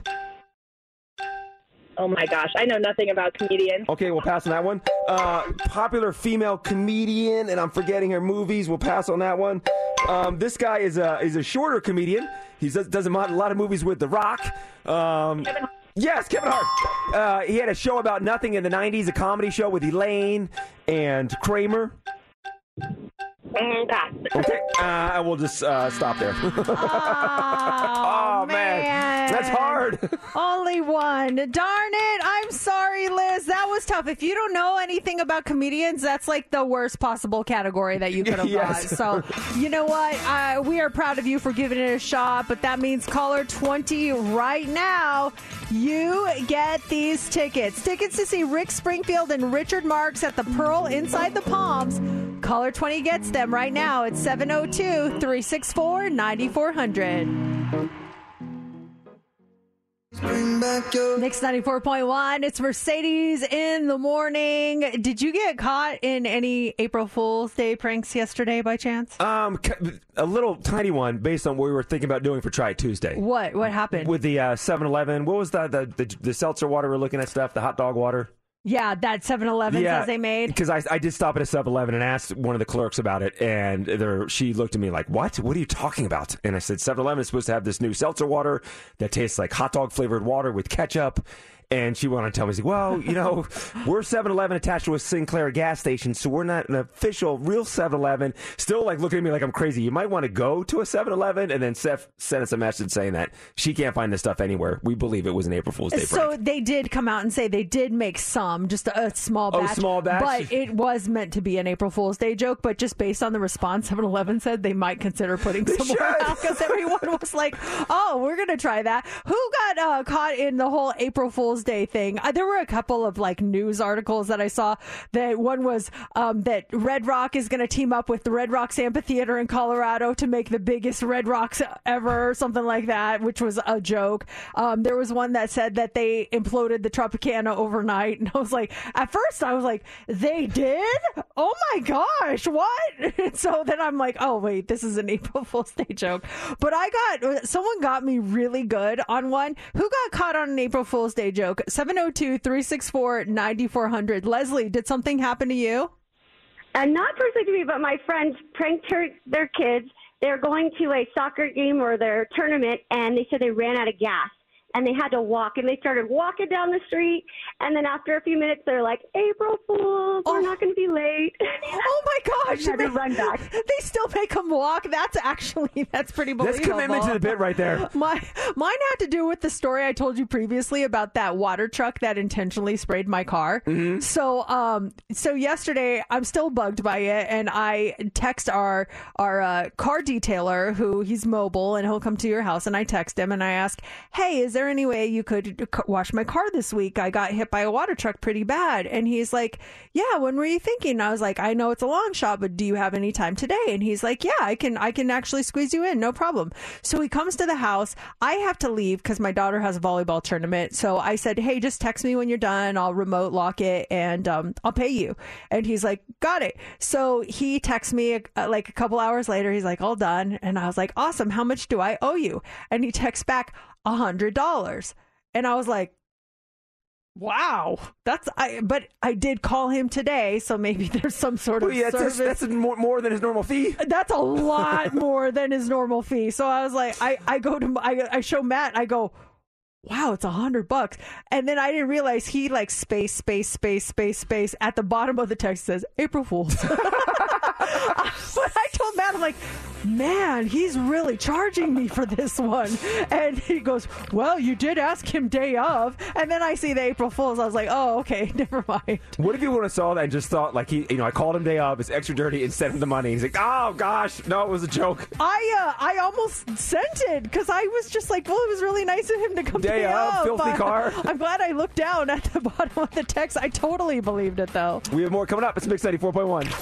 Oh my gosh, I know nothing about comedians. Okay, we'll pass on that one. Uh, popular female comedian, and I'm forgetting her movies. We'll pass on that one. Um, this guy is a is a shorter comedian. He does, does a lot of movies with The Rock. Um, Kevin Yes, Kevin Hart. Uh, he had a show about nothing in the nineties, a comedy show with Elaine and Kramer. Mm, pass. Okay, uh, we'll just uh, stop there. Oh, oh man. man. That's hard. Only one. Darn it. I'm sorry, Liz. That was tough. If you don't know anything about comedians, that's like the worst possible category that you could have Yes. got. So, you know what? Uh, we are proud of you for giving it a shot, but that means caller twenty right now. You get these tickets. Tickets to see Rick Springfield and Richard Marx at the Pearl Inside the Palms. Caller twenty gets them right now at seven oh two, three six four, nine four hundred. Mix ninety-four point one. It's Mercedes in the morning. Did you get caught in any April Fool's Day pranks yesterday by chance? Um, a little tiny one based on what we were thinking about doing for Try It Tuesday. What? What happened? With the uh, seven eleven. What was that? The, the, the seltzer water we're looking at stuff? The hot dog water? Yeah, that seven eleven Yeah, they made. Because I, I did stop at a seven eleven and asked one of the clerks about it, and there, she looked at me like, what? What are you talking about? And I said, seven eleven is supposed to have this new seltzer water that tastes like hot dog flavored water with ketchup. And she went on to tell me, she's like, well, you know, we're seven eleven attached to a Sinclair gas station, so we're not an official real seven eleven. Still, like, looking at me like I'm crazy. You might want to go to a seven eleven. And then Seth sent us a message saying that she can't find this stuff anywhere. We believe it was an April Fool's Day prank. So they did come out and say they did make some, just a, a small Oh, batch. small batch? But it was meant to be an April Fool's Day joke. But just based on the response, seven eleven said they might consider putting some more out because everyone was like, oh, we're going to try that. Who got uh, caught in the whole April Fool's Day thing? Uh, there were a couple of like news articles that I saw. That one was um, that Red Rock is going to team up with the Red Rocks Amphitheater in Colorado to make the biggest Red Rocks ever, or something like that, which was a joke. Um, there was one that said that they imploded the Tropicana overnight, and I was like, at first I was like, they did? Oh my gosh, what? And so then I'm like, oh wait, this is an April Fool's Day joke. But I got someone got me really good on one. Who got caught on an April Fool's Day joke? seven oh two, three six four, nine four hundred. Leslie, did something happen to you? Uh, not personally to me, but my friends pranked her, their kids. They're going to a soccer game or their tournament, and they said they ran out of gas. and they had to walk, and they started walking down the street, and then after a few minutes, they're like, April Fools, we're not going to be late. Oh my gosh! I had to run back. They still make them walk. That's actually that's pretty believable. That's commitment to the bit right there. My mine had to do with the story I told you previously about that water truck that intentionally sprayed my car. Mm-hmm. So, um, so yesterday I'm still bugged by it, and I text our our uh, car detailer, who he's mobile and he'll come to your house, and I text him and I ask, hey, is there any way you could wash my car this week? I got hit by a water truck pretty bad. And he's like, yeah, when were you thinking? And I was like, I know it's a long shot, but do you have any time today? And he's like, yeah, I can, I can actually squeeze you in. No problem. So he comes to the house. I have to leave because my daughter has a volleyball tournament. So I said, hey, just text me when you're done. I'll remote lock it and um, I'll pay you. And he's like, got it. So he texts me uh, like a couple hours later. He's like, all done. And I was like, awesome. How much do I owe you? And he texts back a hundred dollars. And I was like, wow, that's I. But I did call him today, so maybe there's some sort of well, yeah, service. That's, that's more, more than his normal fee. That's a lot more than his normal fee. So I was like, I, I go to I, I show Matt. I go, wow, it's a hundred bucks. And then I didn't realize he like space, space, space, space, space. At the bottom of the text says April Fool's. But I told Matt, I'm like, man, he's really charging me for this one. And he goes, well, you did ask him day of. And then I see the April Fool's. I was like, oh, okay, never mind. What if you would have saw that and just thought, like, he, you know, I called him day of, it's extra dirty, and sent him the money. He's like, oh, gosh, no, it was a joke. I uh, I almost sent it because I was just like, well, it was really nice of him to come day day of, of. filthy car. I'm glad I looked down at the bottom of the text. I totally believed it, though. We have more coming up. It's Mix ninety-four point one.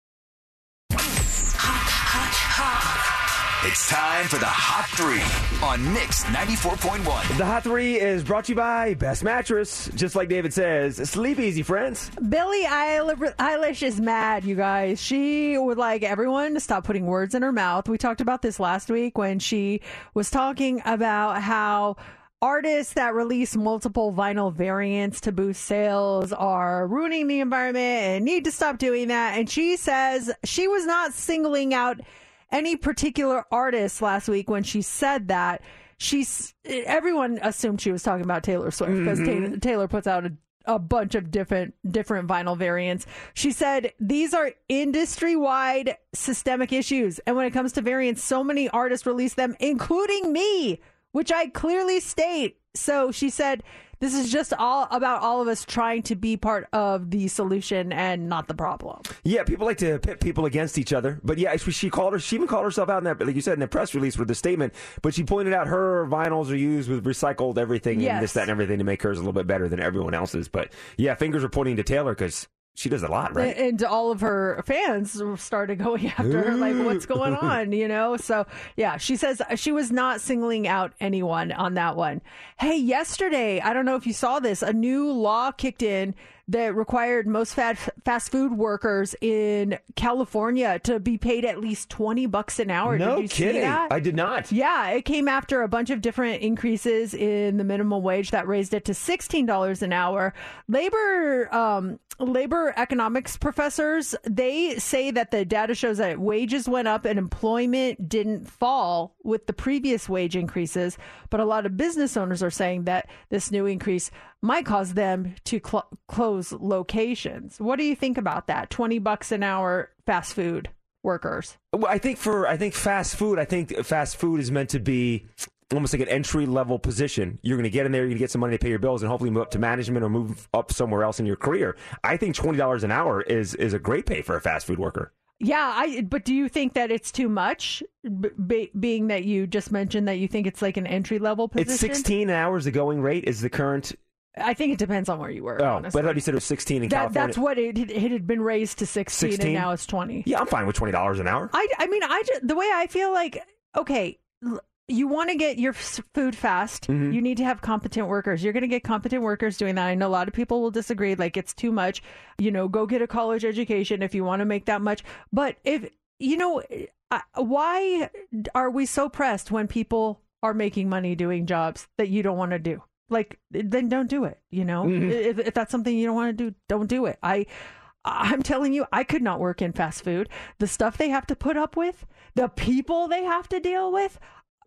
It's time for the Hot Three on Mix ninety-four point one. The Hot Three is brought to you by Best Mattress. Just like David says, sleep easy, friends. Billie Eilish is mad, you guys. She would like everyone to stop putting words in her mouth. We talked about this last week when she was talking about how artists that release multiple vinyl variants to boost sales are ruining the environment and need to stop doing that. And she says she was not singling out any particular artist last week when she said that. She's everyone assumed she was talking about Taylor Swift because mm-hmm. Taylor, Taylor puts out a, a bunch of different different vinyl variants. She said these are industry-wide systemic issues, and when it comes to variants, so many artists release them, including me, which I clearly state. So she said this is just all about all of us trying to be part of the solution and not the problem. Yeah, people like to pit people against each other. But yeah, she called her. She even called herself out in that, like you said, in the press release with the statement. But she pointed out her vinyls are used with recycled everything Yes. and this, that, and everything to make hers a little bit better than everyone else's. But yeah, fingers are pointing to Taylor because she does a lot, right? And all of her fans started going after her, like, what's going on, you know? So, yeah, she says she was not singling out anyone on that one. Hey, yesterday, I don't know if you saw this, a new law kicked in that required most fast food workers in California to be paid at least twenty bucks an hour. No did you kidding. See that? I did not. Yeah, it came after a bunch of different increases in the minimum wage that raised it to sixteen dollars an hour. Labor, um, labor economics professors, they say that the data shows that wages went up and employment didn't fall with the previous wage increases. But a lot of business owners are saying that this new increase might cause them to cl- close locations. What do you think about that? twenty bucks an hour fast food workers. Well, I think for I think fast food, I think fast food is meant to be almost like an entry level position. You're going to get in there, you're going to get some money to pay your bills and hopefully move up to management or move up somewhere else in your career. I think twenty dollars an hour is is a great pay for a fast food worker. Yeah, I. But do you think that it's too much, b- being that you just mentioned that you think it's like an entry level position? It's sixteen hours. The going rate is the current. I think it depends on where you work. Oh, honestly. but I thought you said it was sixteen in that, California. That's what it, it it had been raised to sixteen, sixteen? And now it's twenty. Yeah, I'm fine with twenty dollars an hour. I, I mean, I just, the way I feel like, okay, you want to get your f- food fast. Mm-hmm. You need to have competent workers. You're going to get competent workers doing that. I know a lot of people will disagree. Like, it's too much. You know, go get a college education if you want to make that much. But if, you know, uh, why are we so pressed when people are making money doing jobs that you don't want to do? Like, then don't do it, you know? Mm-hmm. If, if that's something you don't want to do, don't do it. I, I'm telling you, I could not work in fast food. The stuff they have to put up with, the people they have to deal with,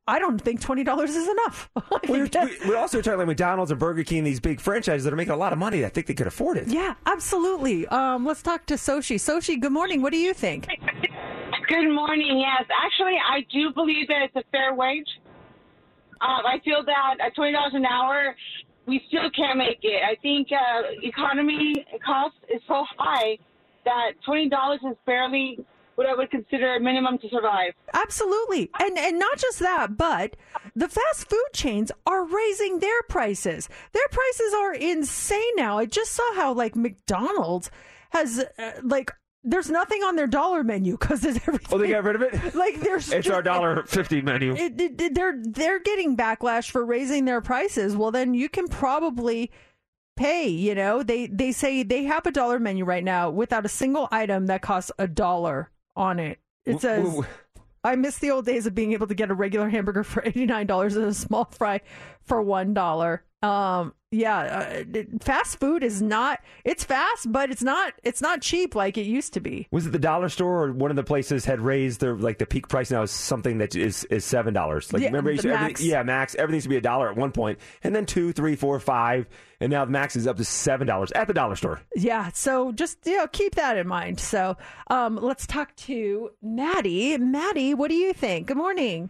I don't think twenty dollars is enough. We're, we're also talking like McDonald's and Burger King, these big franchises that are making a lot of money. I think they could afford it. Yeah, absolutely. Um, let's talk to Soshi. Soshi, good morning. What do you think? Good morning. Yes, actually, I do believe that it's a fair wage. Um, I feel that at twenty dollars an hour, we still can't make it. I think uh, economy cost is so high that twenty dollars is barely what I would consider a minimum to survive. Absolutely. And and not just that, but the fast food chains are raising their prices. Their prices are insane now. I just saw how, like, McDonald's has, uh, like, there's nothing on their dollar menu because there's everything. Oh, they got rid of it? Like, there's It's just, our dollar fifty menu. It, it, it, they're, they're getting backlash for raising their prices. Well, then you can probably pay, you know. They, they say they have a dollar menu right now without a single item that costs a dollar on it. It says, Ooh. I miss the old days of being able to get a regular hamburger for eighty-nine dollars and a small fry for one dollar. Um, yeah, uh, fast food is not, it's fast, but it's not, it's not cheap like it used to be. Was it the dollar store or one of the places had raised their, like, the peak price now is something that is, is seven dollars? Like, Yeah, remember, the everything- max. yeah, max. Everything used to be a dollar at one point, and then two, three, four, five, and now the max is up to seven dollars at the dollar store. Yeah, so just, you know, keep that in mind. So um, let's talk to Maddie. Maddie, what do you think? Good morning.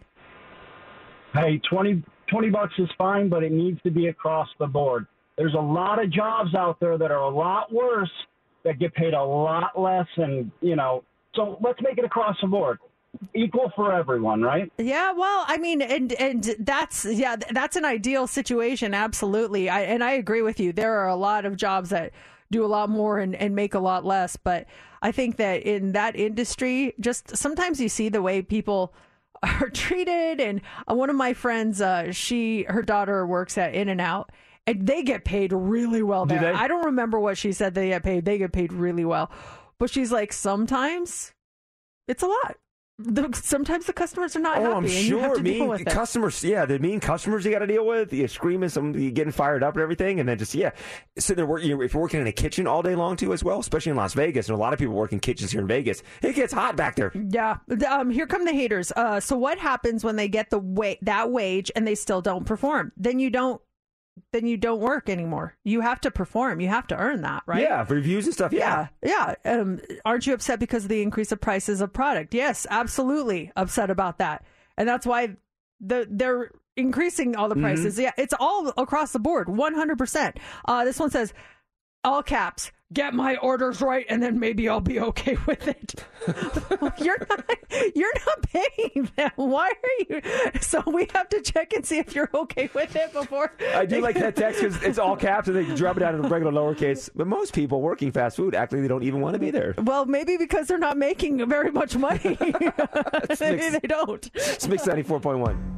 Hey, twenty, twenty bucks is fine, but it needs to be across the board. There's a lot of jobs out there that are a lot worse that get paid a lot less, and, you know, so let's make it across the board. Equal for everyone, right? Yeah, well, I mean, and and that's yeah, that's an ideal situation, absolutely. I and I agree with you. There are a lot of jobs that do a lot more and, and make a lot less, but I think that in that industry, just sometimes you see the way people are treated. And one of my friends, uh, she her daughter works at In-N-Out, and they get paid really well Do there. they? I don't remember what she said they get paid. They get paid really well, but she's like, sometimes it's a lot. The, sometimes the customers are not Oh, happy, I'm and you have sure. to deal Mean with it. customers, yeah, the mean customers you got to deal with. You're screaming, some you getting fired up and everything, and then just yeah, sitting there working. If you're working in a kitchen all day long too, as well, especially in Las Vegas, and a lot of people work in kitchens here in Vegas, it gets hot back there. Yeah. Um, here come the haters. Uh, so what happens when they get the wa- that wage and they still don't perform? Then you don't. Then you don't work anymore. You have to perform. You have to earn that, right? Yeah, for reviews and stuff. Yeah, Yeah. yeah. Um, aren't you upset because of the increase of prices of product? Yes, absolutely upset about that. And that's why the they're increasing all the Mm-hmm. prices. Yeah, it's all across the board, one hundred percent. Uh, this one says, all caps, get my orders right, and then maybe I'll be okay with it. you're not, you're not paying them. Why are you? So we have to check and see if you're okay with it before. I do like that text because it's all caps and they drop it down in regular lowercase. But most people working fast food act like they don't even want to be there. Well, maybe because they're not making very much money. Maybe they don't. It's Mix ninety-four point one.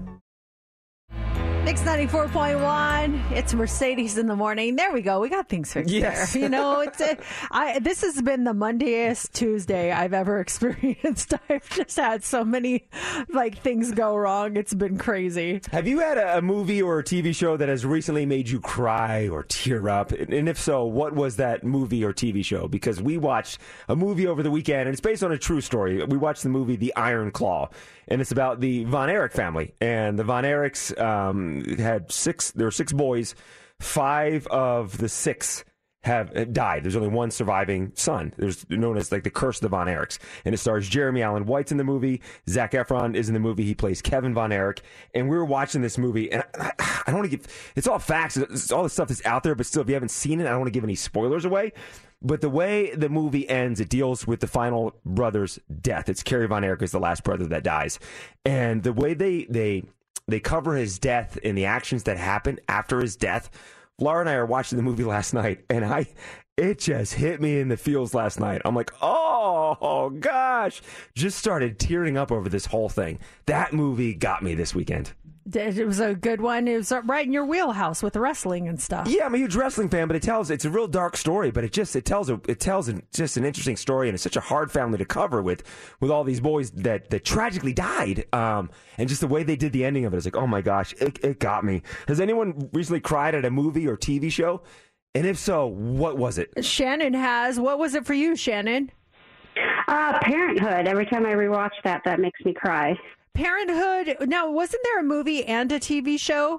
Mix ninety-four point one. It's Mercedes in the morning. There we go. We got things fixed Yes. there. You know, it's a, I, this has been the Mondayest Tuesday I've ever experienced. I've just had so many like things go wrong. It's been crazy. Have you had a, a movie or a T V show that has recently made you cry or tear up? And if so, what was that movie or T V show? Because we watched a movie over the weekend, and it's based on a true story. We watched the movie The Iron Claw, and it's about the Von Erich family. And the Von Erichs um, had six, there were six boys. Five of the six have died. There's only one surviving son. There's known as like the curse of the Von Erichs. And it stars Jeremy Allen White's in the movie. Zac Efron is in the movie. He plays Kevin Von Erich. And we were watching this movie, and I, I don't want to give, it's all facts. It's all the stuff that's out there, but still, if you haven't seen it, I don't want to give any spoilers away. But the way the movie ends, it deals with the final brother's death. It's Kerry Von Erich is the last brother that dies. And the way they, they, they cover his death and the actions that happen after his death, Laura and I are watching the movie last night, and I, it just hit me in the feels last night. I'm like, oh, oh gosh, just started tearing up over this whole thing. That movie got me this weekend. It was a good one. It was right in your wheelhouse with wrestling and stuff. Yeah, I'm a huge wrestling fan, but it tells it's a real dark story. But it just it tells a, it tells an, just an interesting story, and it's such a hard family to cover with with all these boys that that tragically died. Um, and just the way they did the ending of it is like, oh my gosh, it, it got me. Has anyone recently cried at a movie or T V show? And if so, what was it? Shannon has. What was it for you, Shannon? Uh, Parenthood. Every time I rewatch that, that makes me cry. Parenthood. Now, wasn't there a movie and a T V show?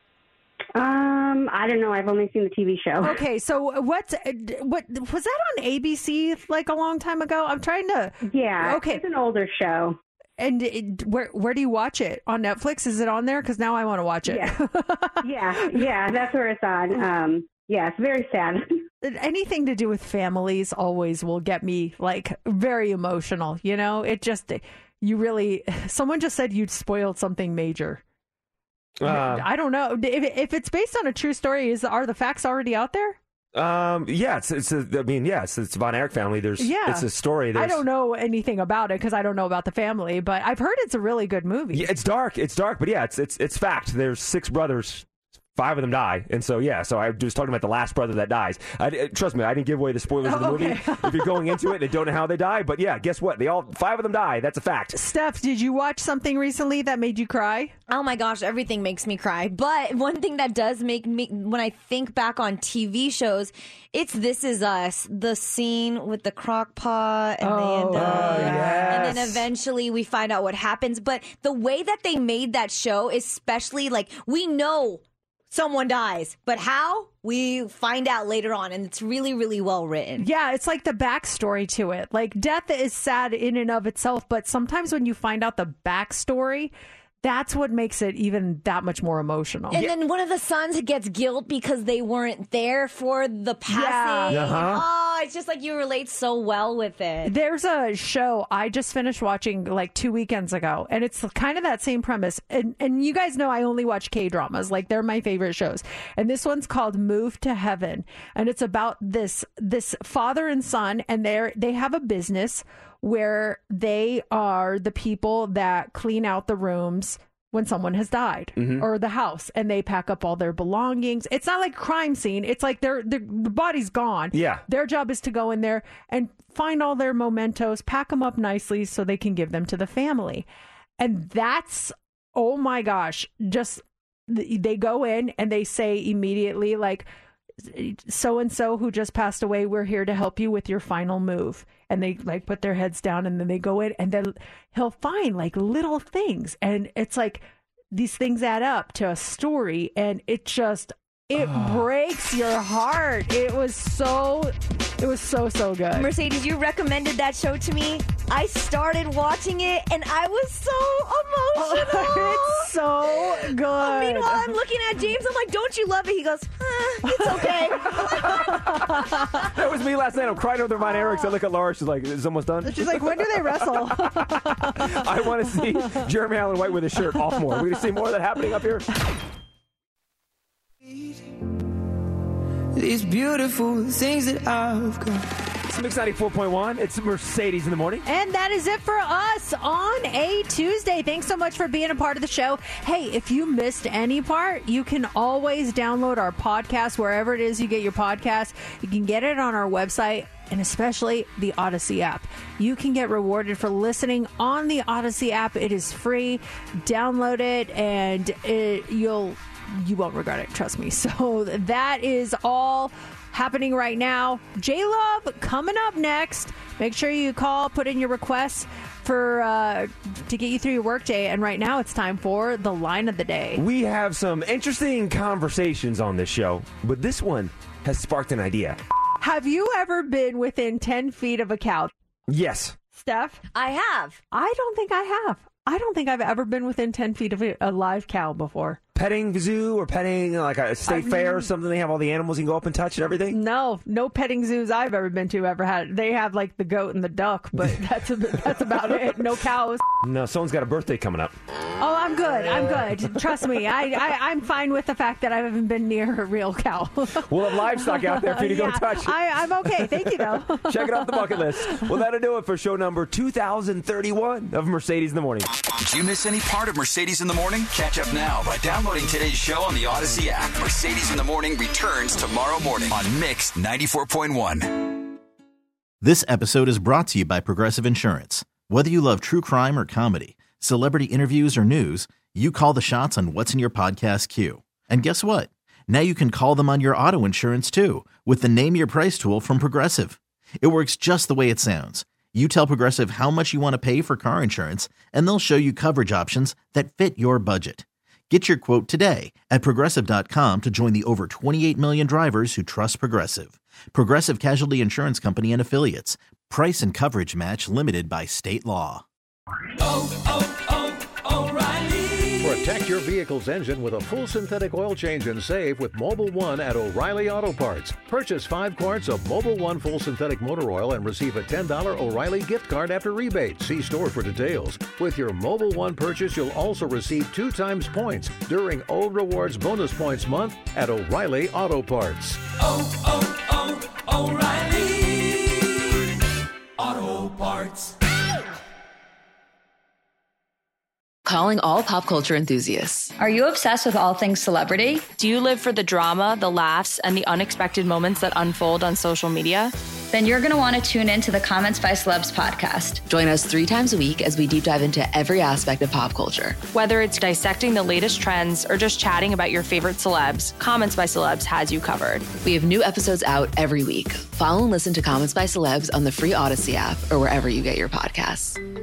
Um, I don't know. I've only seen the T V show. Okay, so what's what was that on A B C like a long time ago? I'm trying to. Yeah. Okay, it's an older show. And it, where where do you watch it? On Netflix? Is it on there? Because now I want to watch it. Yeah. yeah, yeah, that's where it's on. Um, yeah, it's very sad. Anything to do with families always will get me like very emotional. You know, it just you really. Someone just said you'd spoiled something major. Uh, I don't know if if it's based on a true story. Is are the facts already out there? Um. Yeah. It's. It's. A, I mean. Yeah. It's. It's Von Erich family. There's. Yeah. It's a story. There's, I don't know anything about it because I don't know about the family, but I've heard it's a really good movie. Yeah. It's dark. It's dark. But yeah. It's. It's. It's fact. There's six brothers. Five of them die, and so yeah. So I was talking about the last brother that dies. I, trust me, I didn't give away the spoilers of the Oh, okay. movie. If you're going into it and don't know how they die, but yeah, guess what? They all five of them die. That's a fact. Steph, did you watch something recently that made you cry? Oh my gosh, everything makes me cry. But one thing that does make me, when I think back on T V shows, it's This Is Us. The scene with the crock pot, and Oh, they end up, oh, and then yes. eventually we find out what happens. But the way that they made that show, especially like we know someone dies, but how? We find out later on, and it's really, really well written. Yeah, it's like the backstory to it. Like death is sad in and of itself, but sometimes when you find out the backstory, that's what makes it even that much more emotional. And then one of the sons gets guilt because they weren't there for the passing. Yeah. Uh-huh. Oh, it's just like you relate so well with it. There's a show I just finished watching like two weekends ago, and it's kind of that same premise. And and you guys know I only watch K-dramas, like they're my favorite shows. And this one's called Move to Heaven, and it's about this this father and son, and they they have a business where they are the people that clean out the rooms when someone has died Mhm. or the house, and they pack up all their belongings. It's not like a crime scene. It's like they're, they're, the body's gone. Yeah. Their job is to go in there and find all their mementos, pack them up nicely so they can give them to the family. And that's, oh my gosh, just they go in and they say immediately, like, so-and-so who just passed away, we're here to help you with your final move. And they like put their heads down, and then they go in, and then he'll find like little things, and it's like these things add up to a story, and it just it breaks your heart. It was so it was so so good. Mercedes, you recommended that show to me. I started watching it, and I was so emotional. It's so good. Meanwhile, I'm looking at James. I'm like, "Don't you love it?" He goes, "Huh, it's okay." That was me last night. I'm crying over Von Erich. I look at Laura. She's like, "It's almost done." She's like, "When do they wrestle?" I want to see Jeremy Allen White with his shirt off more. We're going to see more of that happening up here. These beautiful things that I've got. It's Mix ninety-four point one. It's Mercedes in the morning. And that is it for us on a Tuesday. Thanks so much for being a part of the show. Hey, if you missed any part, you can always download our podcast wherever it is you get your podcast. You can get it on our website, and especially the Odyssey app. You can get rewarded for listening on the Odyssey app. It is free. Download it, and it, you'll you won't regret it. Trust me. So that is all happening right now. J-Love coming up next. Make sure you call, put in your requests for uh, to get you through your workday. And right now it's time for the line of the day. We have some interesting conversations on this show, but this one has sparked an idea. Have you ever been within ten feet of a cow? Yes. Steph? I have. I don't think I have. I don't think I've ever been within ten feet of a, a live cow before. Petting zoo or petting like a state I fair or mean- something? They have all the animals you can go up and touch and everything? No, no petting zoos I've ever been to ever had. They have like the goat and the duck, but that's a, that's about it. No cows. No, someone's got a birthday coming up. Oh, I'm good. I'm good. Trust me. I, I, I'm fine with the fact that I haven't been near a real cow. We'll have livestock out there for you to go Yeah, touch. I, I'm okay. Thank you, though. Check it off the bucket list. Well, that'll do it for show number two thousand thirty-one of Mercedes in the Morning. Did you miss any part of Mercedes in the Morning? Catch up now by downloading today's show on the Odyssey app. Mercedes in the Morning returns tomorrow morning on Mix ninety-four point one. This episode is brought to you by Progressive Insurance. Whether you love true crime or comedy, celebrity interviews or news, you call the shots on what's in your podcast queue. And guess what? Now you can call them on your auto insurance too with the Name Your Price tool from Progressive. It works just the way it sounds. You tell Progressive how much you want to pay for car insurance, and they'll show you coverage options that fit your budget. Get your quote today at Progressive dot com to join the over twenty-eight million drivers who trust Progressive. Progressive Casualty Insurance Company and Affiliates. Price and coverage match limited by state law. Oh, oh, O'Reilly. Protect your vehicle's engine with a full synthetic oil change and save with Mobil one at O'Reilly Auto Parts. Purchase five quarts of Mobil one full synthetic motor oil and receive a ten dollars O'Reilly gift card after rebate. See store for details. With your Mobil one purchase, you'll also receive two times points during O Rewards Bonus Points Month at O'Reilly Auto Parts. Oh, oh, oh, O'Reilly Auto Parts. Calling all pop culture enthusiasts. Are you obsessed with all things celebrity? Do you live for the drama, the laughs, and the unexpected moments that unfold on social media? Then you're going to want to tune in to the Comments by Celebs podcast. Join us three times a week as we deep dive into every aspect of pop culture. Whether it's dissecting the latest trends or just chatting about your favorite celebs, Comments by Celebs has you covered. We have new episodes out every week. Follow and listen to Comments by Celebs on the free Odyssey app or wherever you get your podcasts.